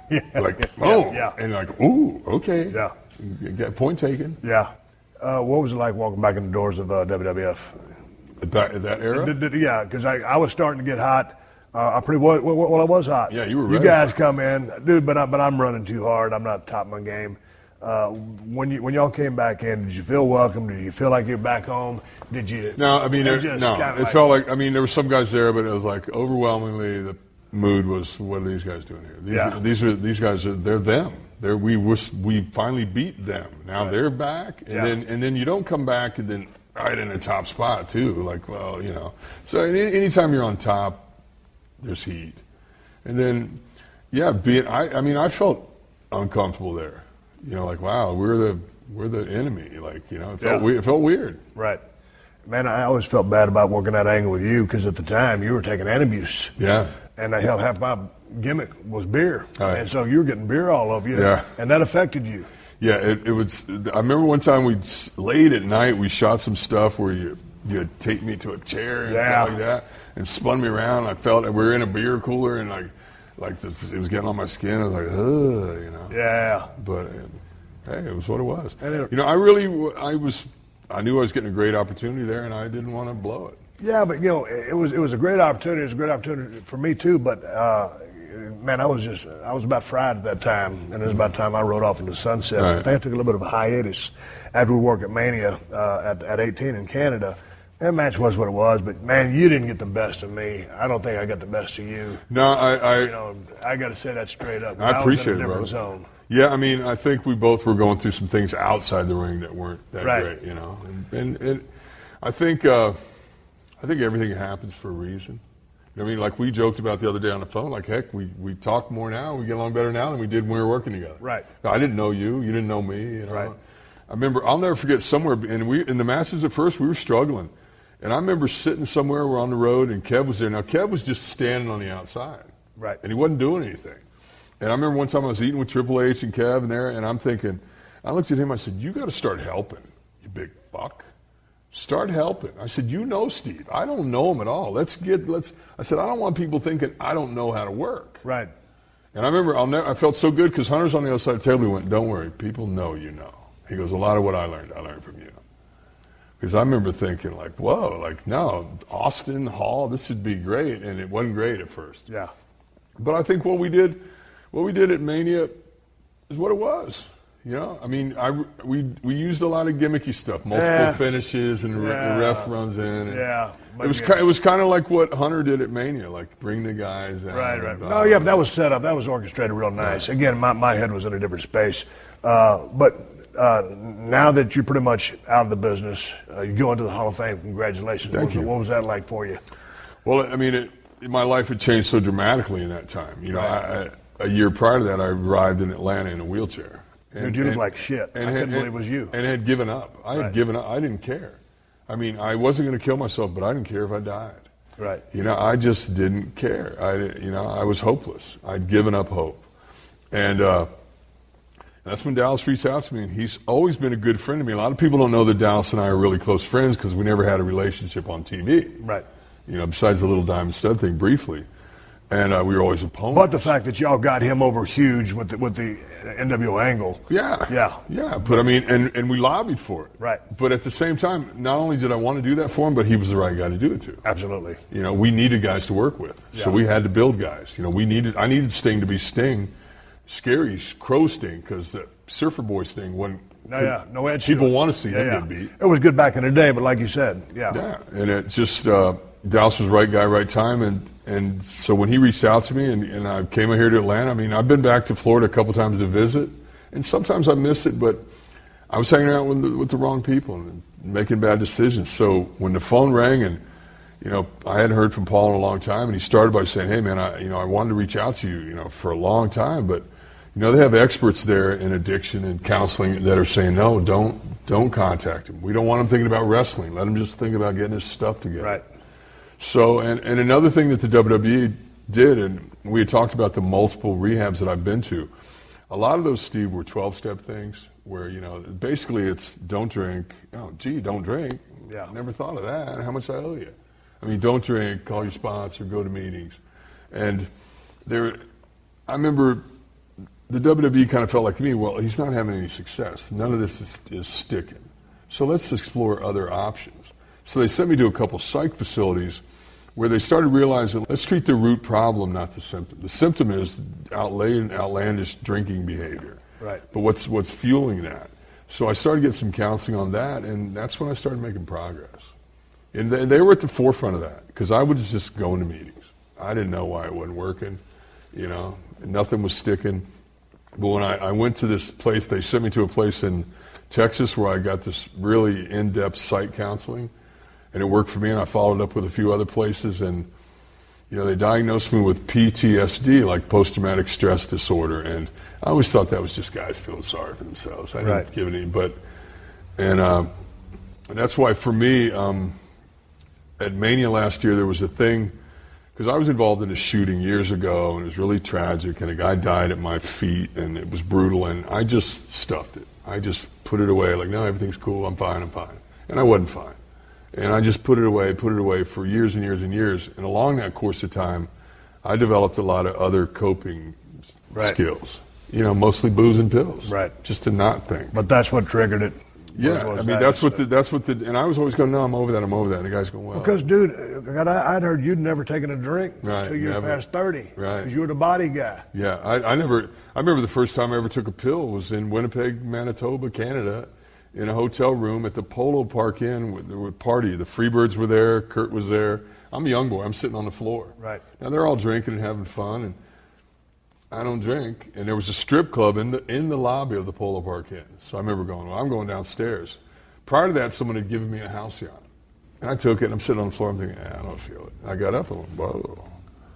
Yeah. And ooh, okay. Yeah. Got point taken. Yeah. What was it like walking back in the doors of WWF? That era? Yeah, because I was starting to get hot. I was hot. Yeah, you were ready. You guys come in, dude, but I'm running too hard. I'm not top of my game. When y'all came back in, did you feel welcome? Did you feel like you're back home? Did you? No, I mean, it felt like, I mean, there were some guys there, but it was like overwhelmingly the mood was, what are these guys doing here? These guys they're them. We finally beat them. Now they're back, and then you don't come back and then right in a top spot too. Like, well, you know. So anytime you're on top, there's heat, and then I felt uncomfortable there. You know, like, wow, we're the enemy. Like, you know, it felt weird. Right. Man, I always felt bad about working that angle with you because at the time you were taking Antabuse. Yeah. And half my gimmick was beer. Right. And so you were getting beer all over you. Yeah. And that affected you. Yeah, it was. I remember one time late at night we shot some stuff where you'd take me to a chair and stuff like that and spun me around. I felt we were in a beer cooler and it was getting on my skin. I was like, ugh, you know. Yeah. But hey, it was what it was. You know, I knew I was getting a great opportunity there, and I didn't want to blow it. Yeah, but you know, it was a great opportunity. It was a great opportunity for me too. But man, I was about fried at that time, and it was about time I rode off into the sunset. Right. I think I took a little bit of a hiatus after we worked at Mania at 18 in Canada. That match was what it was, but man, you didn't get the best of me. I don't think I got the best of you. No, I got to say that straight up. I appreciate was in a different it, zone. Yeah, I mean, I think we both were going through some things outside the ring that weren't that great, you know. And I think everything happens for a reason. You know what I mean? Like we joked about the other day on the phone, like, heck, we talk more now, we get along better now than we did when we were working together. Right. I didn't know you didn't know me, you know. Right. I remember, I'll never forget somewhere, and in the matches at first, we were struggling. And I remember sitting somewhere, we're on the road, and Kev was there. Now, Kev was just standing on the outside. Right. And he wasn't doing anything. And I remember one time I was eating with Triple H and Kev and there, and I'm thinking, I looked at him, I said, you got to start helping, you big fuck. Start helping. I said, you know Steve. I don't know him at all. I said, I don't want people thinking I don't know how to work. Right. And I remember, I felt so good because Hunter's on the other side of the table. He went, don't worry, people know you know. He goes, a lot of what I learned from you. Because I remember thinking, like, whoa, like, no, Austin, Hall, this should be great. And it wasn't great at first. Yeah. But I think what we did at Mania is what it was. You know, I mean, we used a lot of gimmicky stuff, multiple finishes, and the ref runs in. And it was kind of like what Hunter did at Mania, like bring the guys out. Right. No, yeah, but that was set up. That was orchestrated real nice. Again, my head was in a different space. But now that you're pretty much out of the business, you go into the Hall of Fame. Congratulations. Thank you. What was that like for you? Well, I mean, my life had changed so dramatically in that time. You know, a year prior to that, I arrived in Atlanta in a wheelchair. And you looked like shit. I couldn't believe it was you. And had given up. I had given up. I didn't care. I mean, I wasn't going to kill myself, but I didn't care if I died. Right. You know, I just didn't care. I was hopeless. I'd given up hope. And that's when Dallas reached out to me, and he's always been a good friend to me. A lot of people don't know that Dallas and I are really close friends because we never had a relationship on TV. Right. You know, besides the little Diamond Stud thing briefly. And we were always opponents. But the fact that y'all got him over huge with the NWO angle. Yeah. But I mean, and we lobbied for it. Right. But at the same time, not only did I want to do that for him, but he was the right guy to do it to. Absolutely. You know, we needed guys to work with, so we had to build guys. You know, I needed Sting to be Sting, scary Crow Sting, because the Surfer Boy Sting wasn't. No edge. People want to see him get beat. It was good back in the day, but like you said, Yeah, and it just Dallas was right guy, right time, and so when he reached out to me and I came here to Atlanta, I mean, I've been back to Florida a couple times to visit, and sometimes I miss it, but I was hanging out with the wrong people and making bad decisions. So when the phone rang and, you know, I hadn't heard from Paul in a long time, and he started by saying, hey man, I wanted to reach out to you, you know, for a long time, but you know, they have experts there in addiction and counseling that are saying, no, don't contact him. We don't want him thinking about wrestling. Let him just think about getting his stuff together. Right. So, and another thing that the WWE did, and we had talked about the multiple rehabs that I've been to, a lot of those, Steve, were 12-step things where, you know, basically it's don't drink. Oh, gee, don't drink. Yeah. Never thought of that. How much I owe you? I mean, don't drink, call your sponsor, go to meetings. And I remember the WWE kind of felt like to me, well, he's not having any success. None of this is sticking. So let's explore other options. So they sent me to a couple psych facilities where they started realizing, let's treat the root problem, not the symptom. The symptom is outlandish drinking behavior. Right. But what's fueling that? So I started getting some counseling on that, and that's when I started making progress. And they were at the forefront of that, because I was just going to meetings. I didn't know why it wasn't working, nothing was sticking. But when I went to this place, they sent me to a place in Texas where I got this really in-depth psych counseling, and it worked for me, and I followed up with a few other places, and they diagnosed me with PTSD, like post-traumatic stress disorder, and I always thought that was just guys feeling sorry for themselves. I didn't give it any, and that's why for me, at Mania last year, there was a thing, because I was involved in a shooting years ago, and it was really tragic, and a guy died at my feet, and it was brutal, and I just stuffed it. I just put it away, like, no, everything's cool, I'm fine. And I wasn't fine. And I just put it away for years and years and years. And along that course of time, I developed a lot of other coping skills. Mostly booze and pills. Right. Just to not think. But that's what triggered it. Yeah, I mean, that's what and I was always going, no, I'm over that. And the guy's going, well. Because, dude, I'd heard you'd never taken a drink until you were past 30. Right. Because you were the body guy. Yeah, I remember the first time I ever took a pill was in Winnipeg, Manitoba, Canada, in a hotel room at the Polo Park Inn with party. The Freebirds were there, Kurt was there. I'm a young boy, I'm sitting on the floor. Right. Now they're all drinking and having fun, and I don't drink, and there was a strip club in the lobby of the Polo Park Inn. So I remember going, well, I'm going downstairs. Prior to that, someone had given me a Halcyon. And I took it, and I'm sitting on the floor, I'm thinking, I don't feel it. I got up and went, whoa,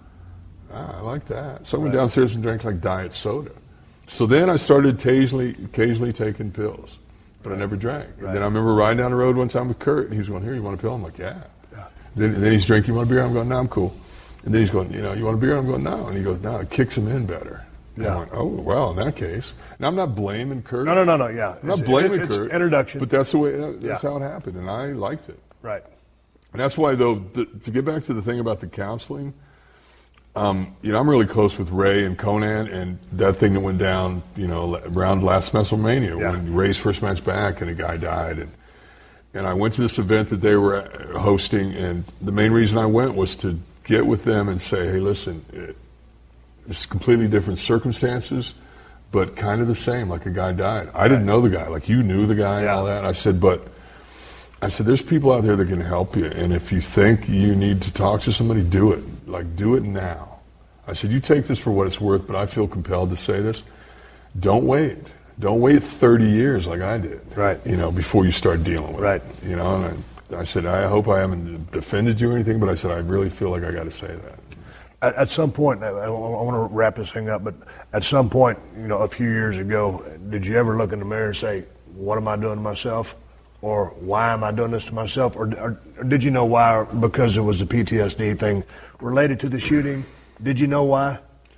I like that. So I went downstairs and drank like diet soda. So then I started occasionally taking pills, but I never drank. And then I remember riding down the road one time with Kurt, and he was going, here, you want a pill? I'm like, yeah. Then he's drinking, you want a beer? I'm going, no, I'm cool. And then he's going, you want a beer? I'm going, no. And he goes, no, it kicks him in better. Yeah. I went, oh, well, in that case. Now, I'm not blaming Kurt. No, yeah. I'm not blaming Kurt. It's introduction. But that's the way, that's how it happened, and I liked it. Right. And that's why, though, to get back to the thing about the counseling, I'm really close with Ray and Conan, and that thing that went down, around last WrestleMania, when Ray's first match back and a guy died. And I went to this event that they were hosting, and the main reason I went was to get with them and say, hey, listen, it's completely different circumstances, but kind of the same, like a guy died. I didn't know the guy, like you knew the guy and all that. I said, there's people out there that can help you, and if you think you need to talk to somebody, do it. Like, do it now. I said, you take this for what it's worth, but I feel compelled to say this. Don't wait. Don't wait 30 years like I did, before you start dealing with it. And I said, I hope I haven't offended you or anything, but I said, I really feel like I got to say that. At some point, I want to wrap this thing up, but at some point, a few years ago, did you ever look in the mirror and say, what am I doing to myself? Or why am I doing this to myself? Or did you know why? Because it was a PTSD thing related to the shooting. Did you know why?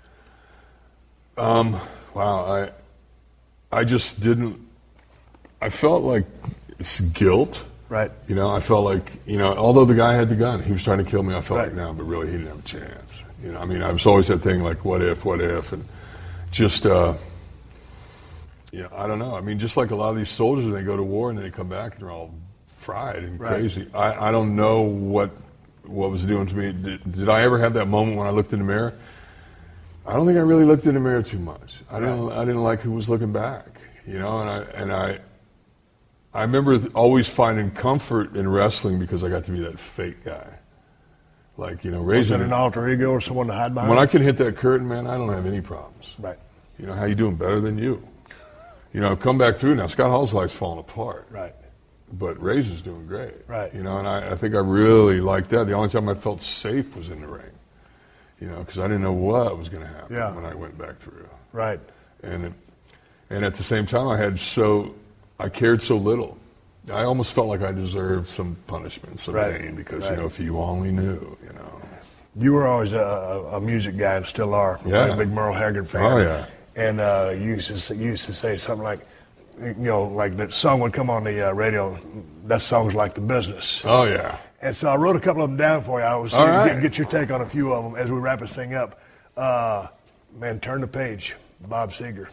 Wow, I just didn't. I felt like it's guilt. Right. I felt like, although the guy had the gun, he was trying to kill me, I felt like, no, but really he didn't have a chance. I was always that thing like, what if, and just, I don't know. I mean, just like a lot of these soldiers, when they go to war and they come back and they're all fried and crazy. I don't know what was doing to me. Did I ever have that moment when I looked in the mirror? I don't think I really looked in the mirror too much. I didn't like who was looking back, and I remember always finding comfort in wrestling because I got to be that fake guy. Like, Was it an alter ego or someone to hide behind? When I can hit that curtain, man, I don't have any problems. Right. How you doing? Better than you. Come back through now. Scott Hall's life's falling apart. Right. But Razor's doing great. Right. And I think I really liked that. The only time I felt safe was in the ring. Because I didn't know what was going to happen when I went back through. Right. And at the same time, I cared so little. I almost felt like I deserved some punishment, some pain, because, if you only knew, You were always a music guy and still are. Yeah. A big Merle Haggard fan. Oh, yeah. And you used to say something like, like that song would come on the radio, that song's like the business. Oh, yeah. And so I wrote a couple of them down for you. I was get your take on a few of them as we wrap this thing up. Man, Turn the Page, Bob Seger.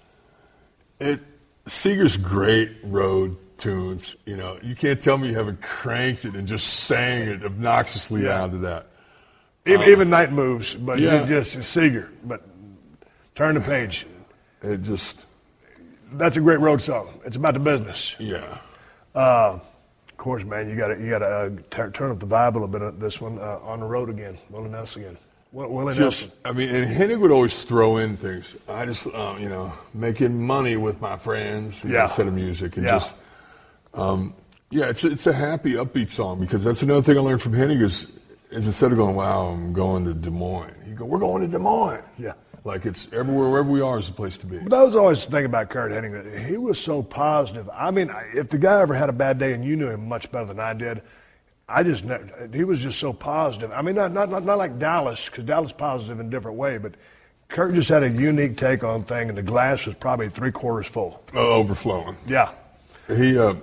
Seger's great road tunes. You can't tell me you haven't cranked it and just sang it obnoxiously down to that. Even Night Moves, but just Seger. But Turn the Page. That's a great road song. It's about the business. Yeah. Of course, man, you got to turn up the vibe a little bit of this one. On the road again, Willie Nelson again. Willie Nelson. I mean, and Hennig would always throw in things. I just, making money with my friends instead of music, and just, it's a happy, upbeat song, because that's another thing I learned from Hennig is instead of going, wow, I'm going to Des Moines, you go, we're going to Des Moines. Yeah. Like it's everywhere, wherever we are is the place to be. But I was always thinking about Curt Hennig. He was so positive. I mean, if the guy ever had a bad day, and you knew him much better than I did, he was just so positive. I mean, not like Dallas, because Dallas is positive in a different way, but Curt just had a unique take on thing, and the glass was probably 3/4 full. Overflowing. Yeah. He,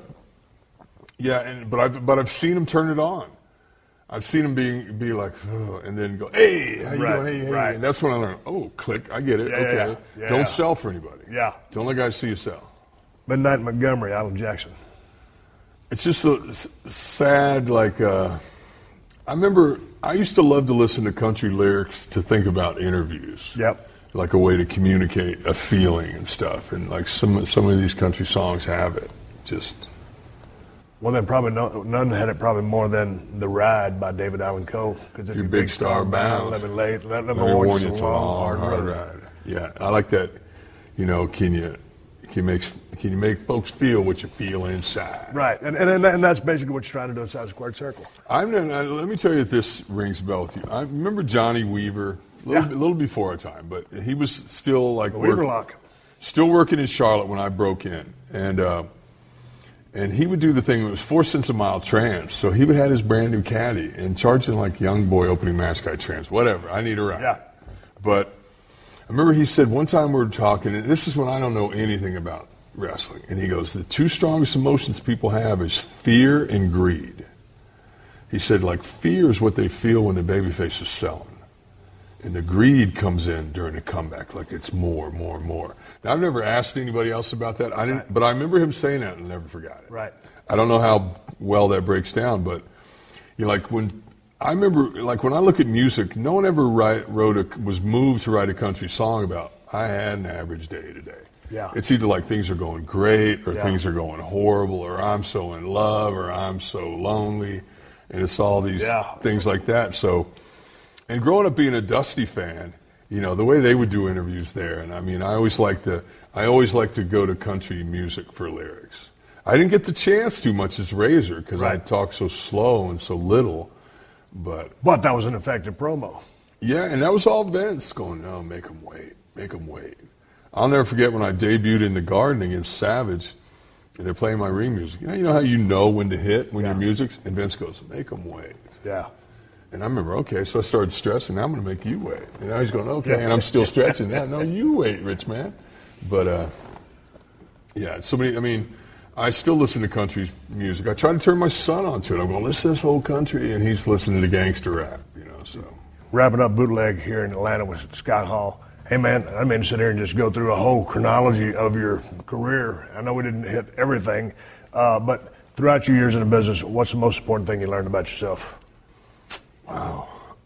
but I've seen him turn it on. I've seen him be like, and then go, hey, how you doing? Hey, hey. Right. And that's when I learned, click, I get it. Okay. Yeah. Don't sell for anybody. Yeah. Don't let guys see you sell. Midnight Montgomery, Alan Jackson. It's just so sad, like, I remember I used to love to listen to country lyrics to think about interviews. Yep. Like a way to communicate a feeling and stuff. And like some of these country songs have it. Just... Well, then probably none had it probably more than "The Ride" by David Allan Coe. Because Your big star bound. Let me warn you, it's a long, hard ride. Yeah, I like that. Can you make folks feel what you feel inside? Right, and that's basically what you're trying to do inside the Squared Circle. Let me tell you if this rings a bell with you. I remember Johnny Weaver, a little before our time, but he was still like still working in Charlotte when I broke in, and he would do the thing that was 4 cents a mile trans. So he would have his brand new caddy and charging like young boy opening match guy trans, whatever. I need a ride. Yeah. But I remember he said one time we were talking, and this is when I don't know anything about wrestling. And he goes, the two strongest emotions people have is fear and greed. He said, like, fear is what they feel when the babyface is selling. And the greed comes in during the comeback, like it's more. Now, I've never asked anybody else about that. I didn't, but I remember him saying that and never forgot it. Right. I don't know how well that breaks down, but when I look at music, no one ever was moved to write a country song about I had an average day today. Yeah. It's either like things are going great or things are going horrible or I'm so in love or I'm so lonely, and it's all these things like that. So. And growing up being a Dusty fan, the way they would do interviews there, and I mean, I always like to go to country music for lyrics. I didn't get the chance too much as Razor because I talk so slow and so little, but that was an effective promo. Yeah, and that was all Vince going, no, make them wait. I'll never forget when I debuted in the Garden against Savage, and they're playing my ring music. You know how you know when to hit when your music's, and Vince goes, make them wait. Yeah. And I remember, so I started stretching. Now I'm going to make you wait. And now he's going, and I'm still stretching. No, you wait, rich man. But, I still listen to country music. I try to turn my son onto it. I'm going, listen to this old country, and he's listening to gangster rap, so. Wrapping up Bootleg here in Atlanta with Scott Hall. Hey, man, I mean to sit here and just go through a whole chronology of your career. I know we didn't hit everything, but throughout your years in the business, what's the most important thing you learned about yourself? Wow.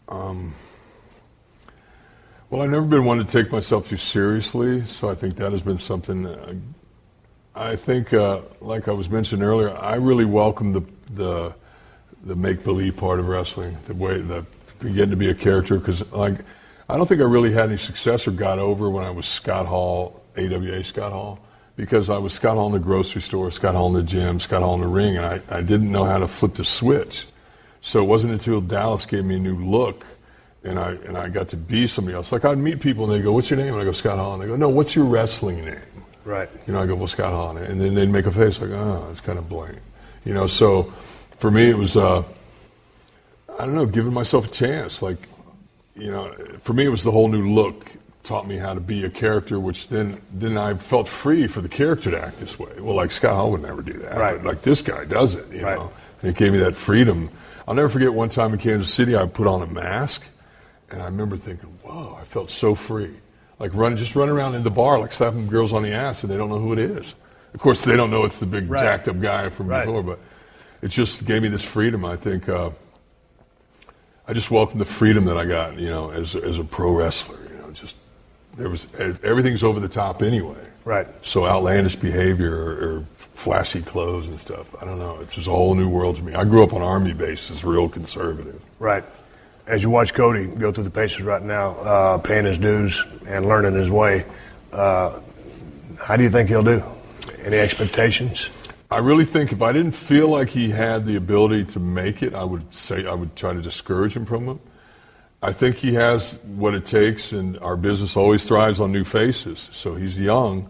Well, I've never been one to take myself too seriously, so I think that has been something. I think, like I was mentioning earlier, I really welcome the make-believe part of wrestling, the way that getting to be a character, because I don't think I really had any success or got over when I was Scott Hall, AWA Scott Hall, because I was Scott Hall in the grocery store, Scott Hall in the gym, Scott Hall in the ring, and I didn't know how to flip the switch. So it wasn't until Dallas gave me a new look and I got to be somebody else. Like I'd meet people and they go, what's your name? And I go, Scott Hall. And they go, no, what's your wrestling name? Right. I go, well, Scott Hall. And then they'd make a face like, oh, it's kind of blank. So for me it was, I don't know, giving myself a chance. For me it was the whole new look taught me how to be a character, which then I felt free for the character to act this way. Well, like Scott Hall would never do that. Right. But like this guy does it, know. And it gave me that freedom. I'll never forget one time in Kansas City, I put on a mask, and I remember thinking, whoa, I felt so free. Like running around in the bar, like slapping girls on the ass, and they don't know who it is. Of course, they don't know it's the big jacked up guy from before, but it just gave me this freedom. I think I just welcome the freedom that I got, as a pro wrestler, just everything's over the top anyway. Right. So outlandish behavior or flashy clothes and stuff. I don't know. It's just a whole new world to me. I grew up on Army bases, real conservative. Right. As you watch Cody go through the paces right now, paying his dues and learning his way, how do you think he'll do? Any expectations? I really think if I didn't feel like he had the ability to make it, I would try to discourage him from it. I think he has what it takes, and our business always thrives on new faces. So he's young.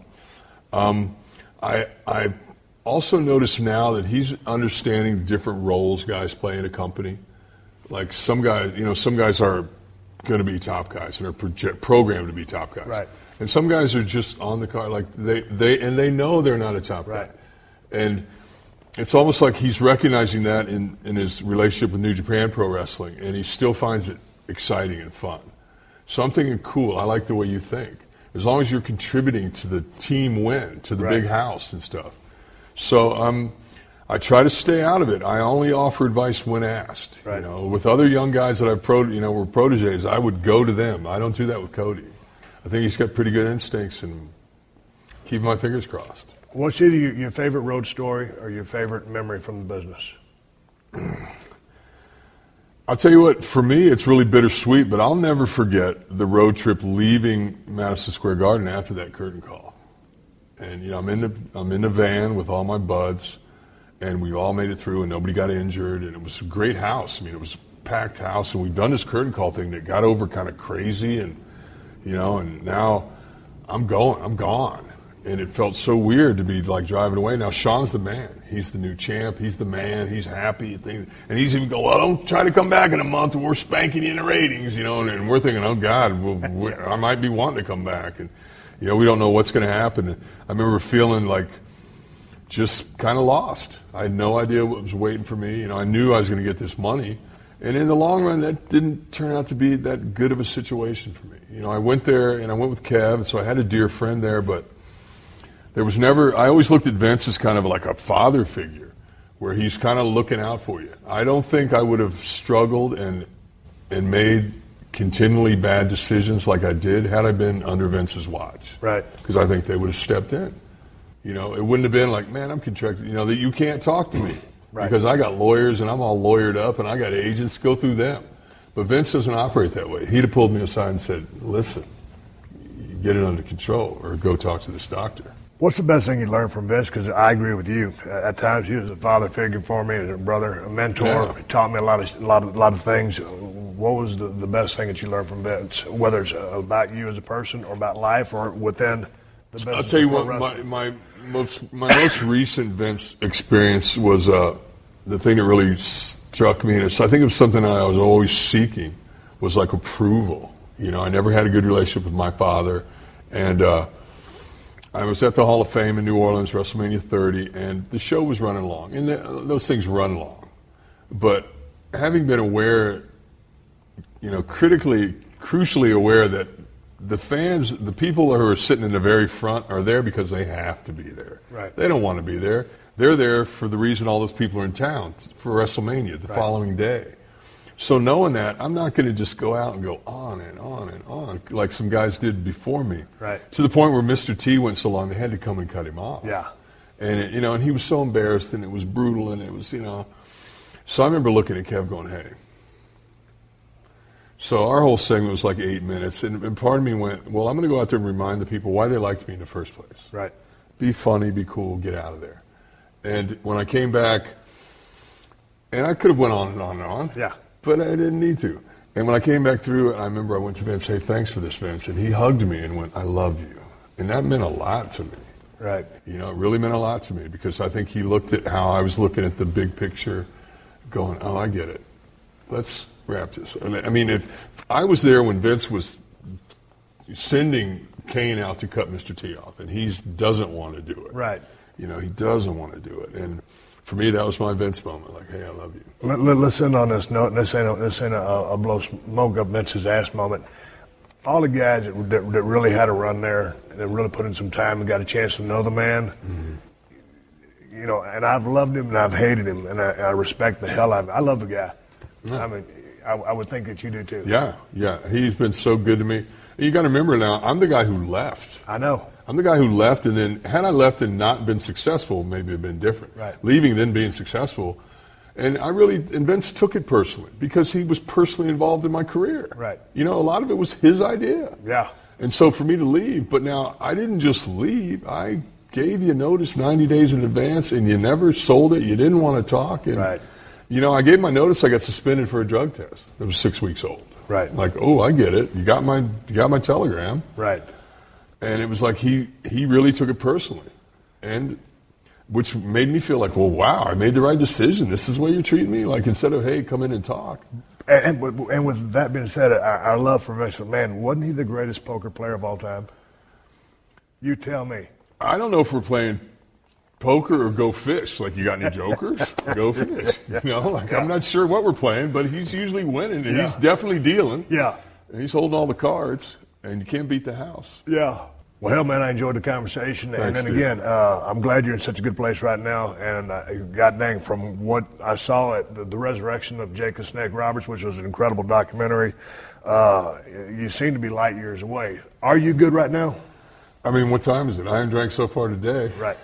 I also notice now that he's understanding different roles guys play in a company. Like some guys are going to be top guys and are programmed to be top guys. Right. And some guys are just on the car, like they know they're not a top right. guy. And it's almost like he's recognizing that in his relationship with New Japan Pro Wrestling, and he still finds it exciting and fun. So I'm thinking, cool, I like the way you think. As long as you're contributing to the team win, to the right. big house and stuff. So I try to stay out of it. I only offer advice when asked. Right. With other young guys that were proteges, I would go to them. I don't do that with Cody. I think he's got pretty good instincts, and keep my fingers crossed. What's either your favorite road story or your favorite memory from the business? I'll tell you what, for me, it's really bittersweet, but I'll never forget the road trip leaving Madison Square Garden after that curtain call. And, I'm in the van with all my buds, and we all made it through, and nobody got injured, and it was a great house. I mean, it was a packed house, and we'd done this curtain call thing that got over kind of crazy, and, and now I'm gone. And it felt so weird to be like driving away. Now Sean's the man. He's the new champ. He's the man. He's happy. And he's even going, well, don't try to come back in a month and we're spanking you in the ratings, and we're thinking, oh God, I might be wanting to come back. And, we don't know what's going to happen. And I remember feeling like just kind of lost. I had no idea what was waiting for me. I knew I was going to get this money. And in the long run, that didn't turn out to be that good of a situation for me. I went there and I went with Kev, and so I had a dear friend there, but there was never, I always looked at Vince as kind of like a father figure where he's kind of looking out for you. I don't think I would have struggled and made continually bad decisions like I did had I been under Vince's watch. Right. Because I think they would have stepped in. It wouldn't have been like, man, I'm contracted, that you can't talk to me. Right. Because I got lawyers and I'm all lawyered up and I got agents, go through them. But Vince doesn't operate that way. He'd have pulled me aside and said, listen, get it under control or go talk to this doctor. What's the best thing you learned from Vince? Because I agree with you. At times, he was a father figure for me, as a brother, a mentor. Yeah. He taught me a lot of things. What was the best thing that you learned from Vince? Whether it's about you as a person, or about life, or within the business. I'll tell you what. My most recent Vince experience was the thing that really struck me, and I think it was something I was always seeking, was like approval. I never had a good relationship with my father, and I was at the Hall of Fame in New Orleans, WrestleMania 30, and the show was running long. And those things run long. But having been aware, crucially aware that the fans, the people who are sitting in the very front are there because they have to be there. Right. They don't want to be there. They're there for the reason all those people are in town, for WrestleMania, the following day. So knowing that, I'm not going to just go out and go on and on and on like some guys did before me. Right. To the point where Mr. T went so long they had to come and cut him off. Yeah. And and he was so embarrassed, and it was brutal, and it was So I remember looking at Kev going, hey. So our whole segment was like 8 minutes, and part of me went, well, I'm going to go out there and remind the people why they liked me in the first place. Right. Be funny, be cool, get out of there. And when I came back, and I could have went on and on and on. Yeah. But I didn't need to. And when I came back through, I remember I went to Vince, hey, thanks for this, Vince. And he hugged me and went, I love you. And that meant a lot to me. Right. It really meant a lot to me because I think he looked at how I was looking at the big picture going, oh, I get it. Let's wrap this. I mean, if I was there when Vince was sending Kane out to cut Mr. T off, and he doesn't want to do it. Right. He doesn't want to do it. And for me, that was my Vince moment. Like, hey, I love you. Let's end on this note. This ain't a blow smoke up Vince's ass moment. All the guys that really had a run there, that really put in some time and got a chance to know the man, and I've loved him and I've hated him, and I respect the hell out of him. I love the guy. Yeah. I mean, I would think that you do too. Yeah. He's been so good to me. You got to remember now, I'm the guy who left. I know. I'm the guy who left, and then had I left and not been successful, maybe it'd been different. Right. Leaving, then being successful. And Vince took it personally because he was personally involved in my career. Right. You know, a lot of it was his idea. Yeah. And so for me to leave, but now I didn't just leave. I gave you notice 90 days in advance, and you never sold it. You didn't want to talk. And, right. You know, I gave my notice. I got suspended for a drug test. It was 6 weeks old. Right. Like, oh, I get it. You got my telegram. Right. And it was like he really took it personally, and which made me feel like, well, wow, I made the right decision. This is the way you're treating me. Like, instead of, hey, come in and talk. And with that being said, our love for Vince McMahon, wasn't he the greatest poker player of all time? You tell me. I don't know if we're playing poker or go fish. Like, you got any jokers? Go fish. You know, like, I'm not sure what we're playing, but he's usually winning, and he's definitely dealing. Yeah. And he's holding all the cards, and you can't beat the house. Yeah. Well, hell, man, I enjoyed the conversation. Thanks, and then Steve. again, I'm glad you're in such a good place right now. And God dang, from what I saw at the resurrection of Jake the Snake Roberts, which was an incredible documentary, you seem to be light years away. Are you good right now? I mean, what time is it? I haven't drank so far today. Right.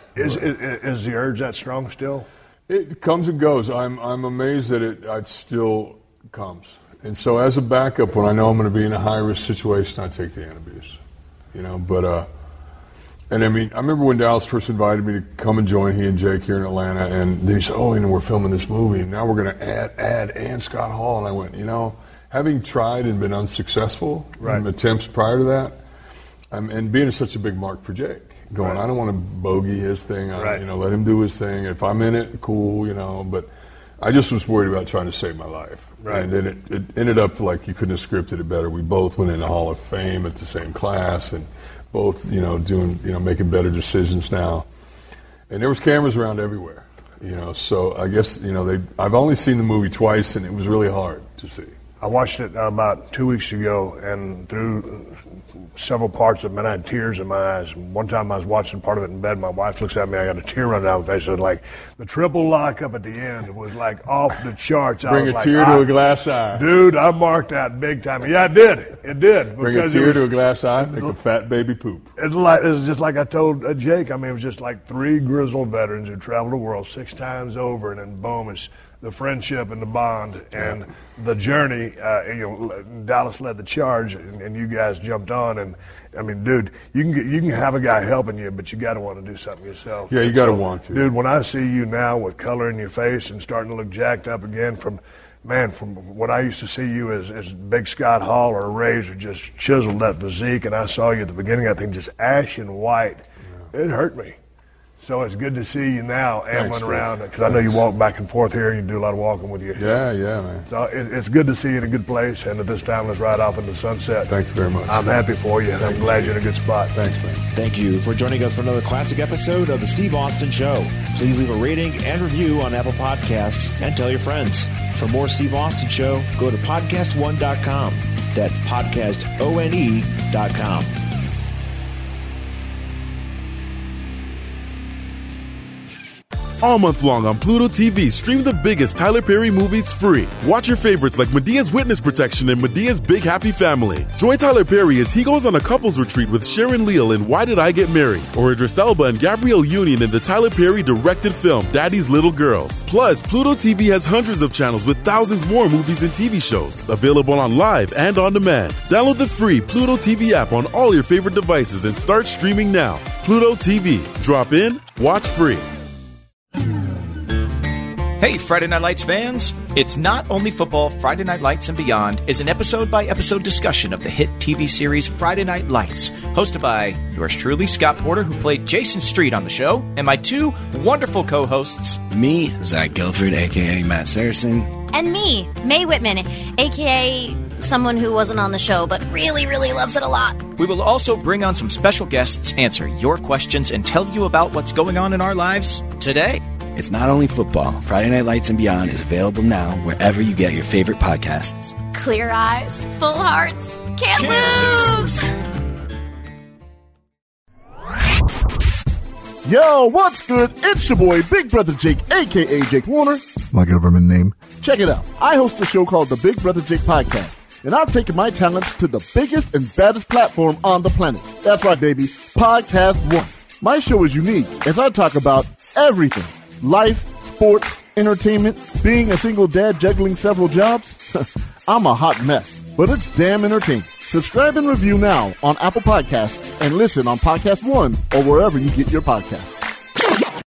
Is the urge that strong still? It comes and goes. I'm amazed that it still comes. And so as a backup, when I know I'm going to be in a high-risk situation, I take the Antabuse. You know, but, and I mean, I remember when Dallas first invited me to come and join he and Jake here in Atlanta, and they said, oh, you know, we're filming this movie, and now we're going to add and Scott Hall. And I went, you know, having tried and been unsuccessful in attempts prior to that, and being such a big mark for Jake, going, I don't want to bogey his thing, you know, let him do his thing. If I'm in it, cool, you know, but I just was worried about trying to save my life. Right. And then it ended up like you couldn't have scripted it better. We both went in the Hall of Fame at the same class, and both, you know, doing, you know, making better decisions now. And there was cameras around everywhere, you know. So I guess, you know, I've only seen the movie twice, and it was really hard to see. I watched it about 2 weeks ago, and through several parts of it, I had tears in my eyes. One time I was watching part of it in bed, my wife looks at me, I got a tear running down my face. It was like the triple lockup at the end was like off the charts. Bring a tear to a glass eye. Dude, I marked that big time. Yeah, it did. It did. Bring a tear to a glass eye, make a fat baby poop. It's just like I told Jake. I mean, it was just like 3 grizzled veterans who traveled the world 6 times over, and then boom, it's the friendship and the bond and the journey. You know, Dallas led the charge, and you guys jumped on. And I mean, dude, you can have a guy helping you, but you got to want to do something yourself. Yeah, you got to want to. Dude, when I see you now with color in your face and starting to look jacked up again from what I used to see you as Big Scott Hall or Razor, just chiseled that physique, and I saw you at the beginning, I think just ash and white. Yeah. It hurt me. So it's good to see you now ambling around, because I know you walk back and forth here, and you do a lot of walking with you. Yeah, man. So it's good to see you in a good place, and at this time, let's ride off into the sunset. Thank you very much. I'm happy for you, and I'm glad you're in a good spot. Thanks, man. Thank you for joining us for another classic episode of The Steve Austin Show. Please leave a rating and review on Apple Podcasts and tell your friends. For more Steve Austin Show, go to podcastone.com. That's podcastone.com. All month long on Pluto TV, stream the biggest Tyler Perry movies free. Watch your favorites like Medea's Witness Protection and Medea's Big Happy Family. Join Tyler Perry as he goes on a couples retreat with Sharon Leal in Why Did I Get Married? Or Idris Elba and Gabrielle Union in the Tyler Perry directed film Daddy's Little Girls. Plus, Pluto TV has hundreds of channels with thousands more movies and TV shows. Available on live and on demand. Download the free Pluto TV app on all your favorite devices and start streaming now. Pluto TV. Drop in, watch free. Hey, Friday Night Lights fans! It's Not Only Football, Friday Night Lights and Beyond is an episode-by-episode discussion of the hit TV series Friday Night Lights, hosted by yours truly, Scott Porter, who played Jason Street on the show, and my 2 wonderful co-hosts. Me, Zach Guilford, a.k.a. Matt Saracen. And me, Mae Whitman, a.k.a. someone who wasn't on the show but really, really loves it a lot. We will also bring on some special guests, answer your questions, and tell you about what's going on in our lives today. It's Not Only Football. Friday Night Lights and Beyond is available now wherever you get your favorite podcasts. Clear eyes, full hearts, can't lose! Yo, what's good? It's your boy, Big Brother Jake, a.k.a. Jake Warner, my government name. Check it out. I host a show called the Big Brother Jake Podcast. and I've taken my talents to the biggest and baddest platform on the planet. That's right, baby. Podcast One. My show is unique as I talk about everything. Life, sports, entertainment, being a single dad juggling several jobs. I'm a hot mess, but it's damn entertaining. Subscribe and review now on Apple Podcasts and listen on Podcast One or wherever you get your podcasts.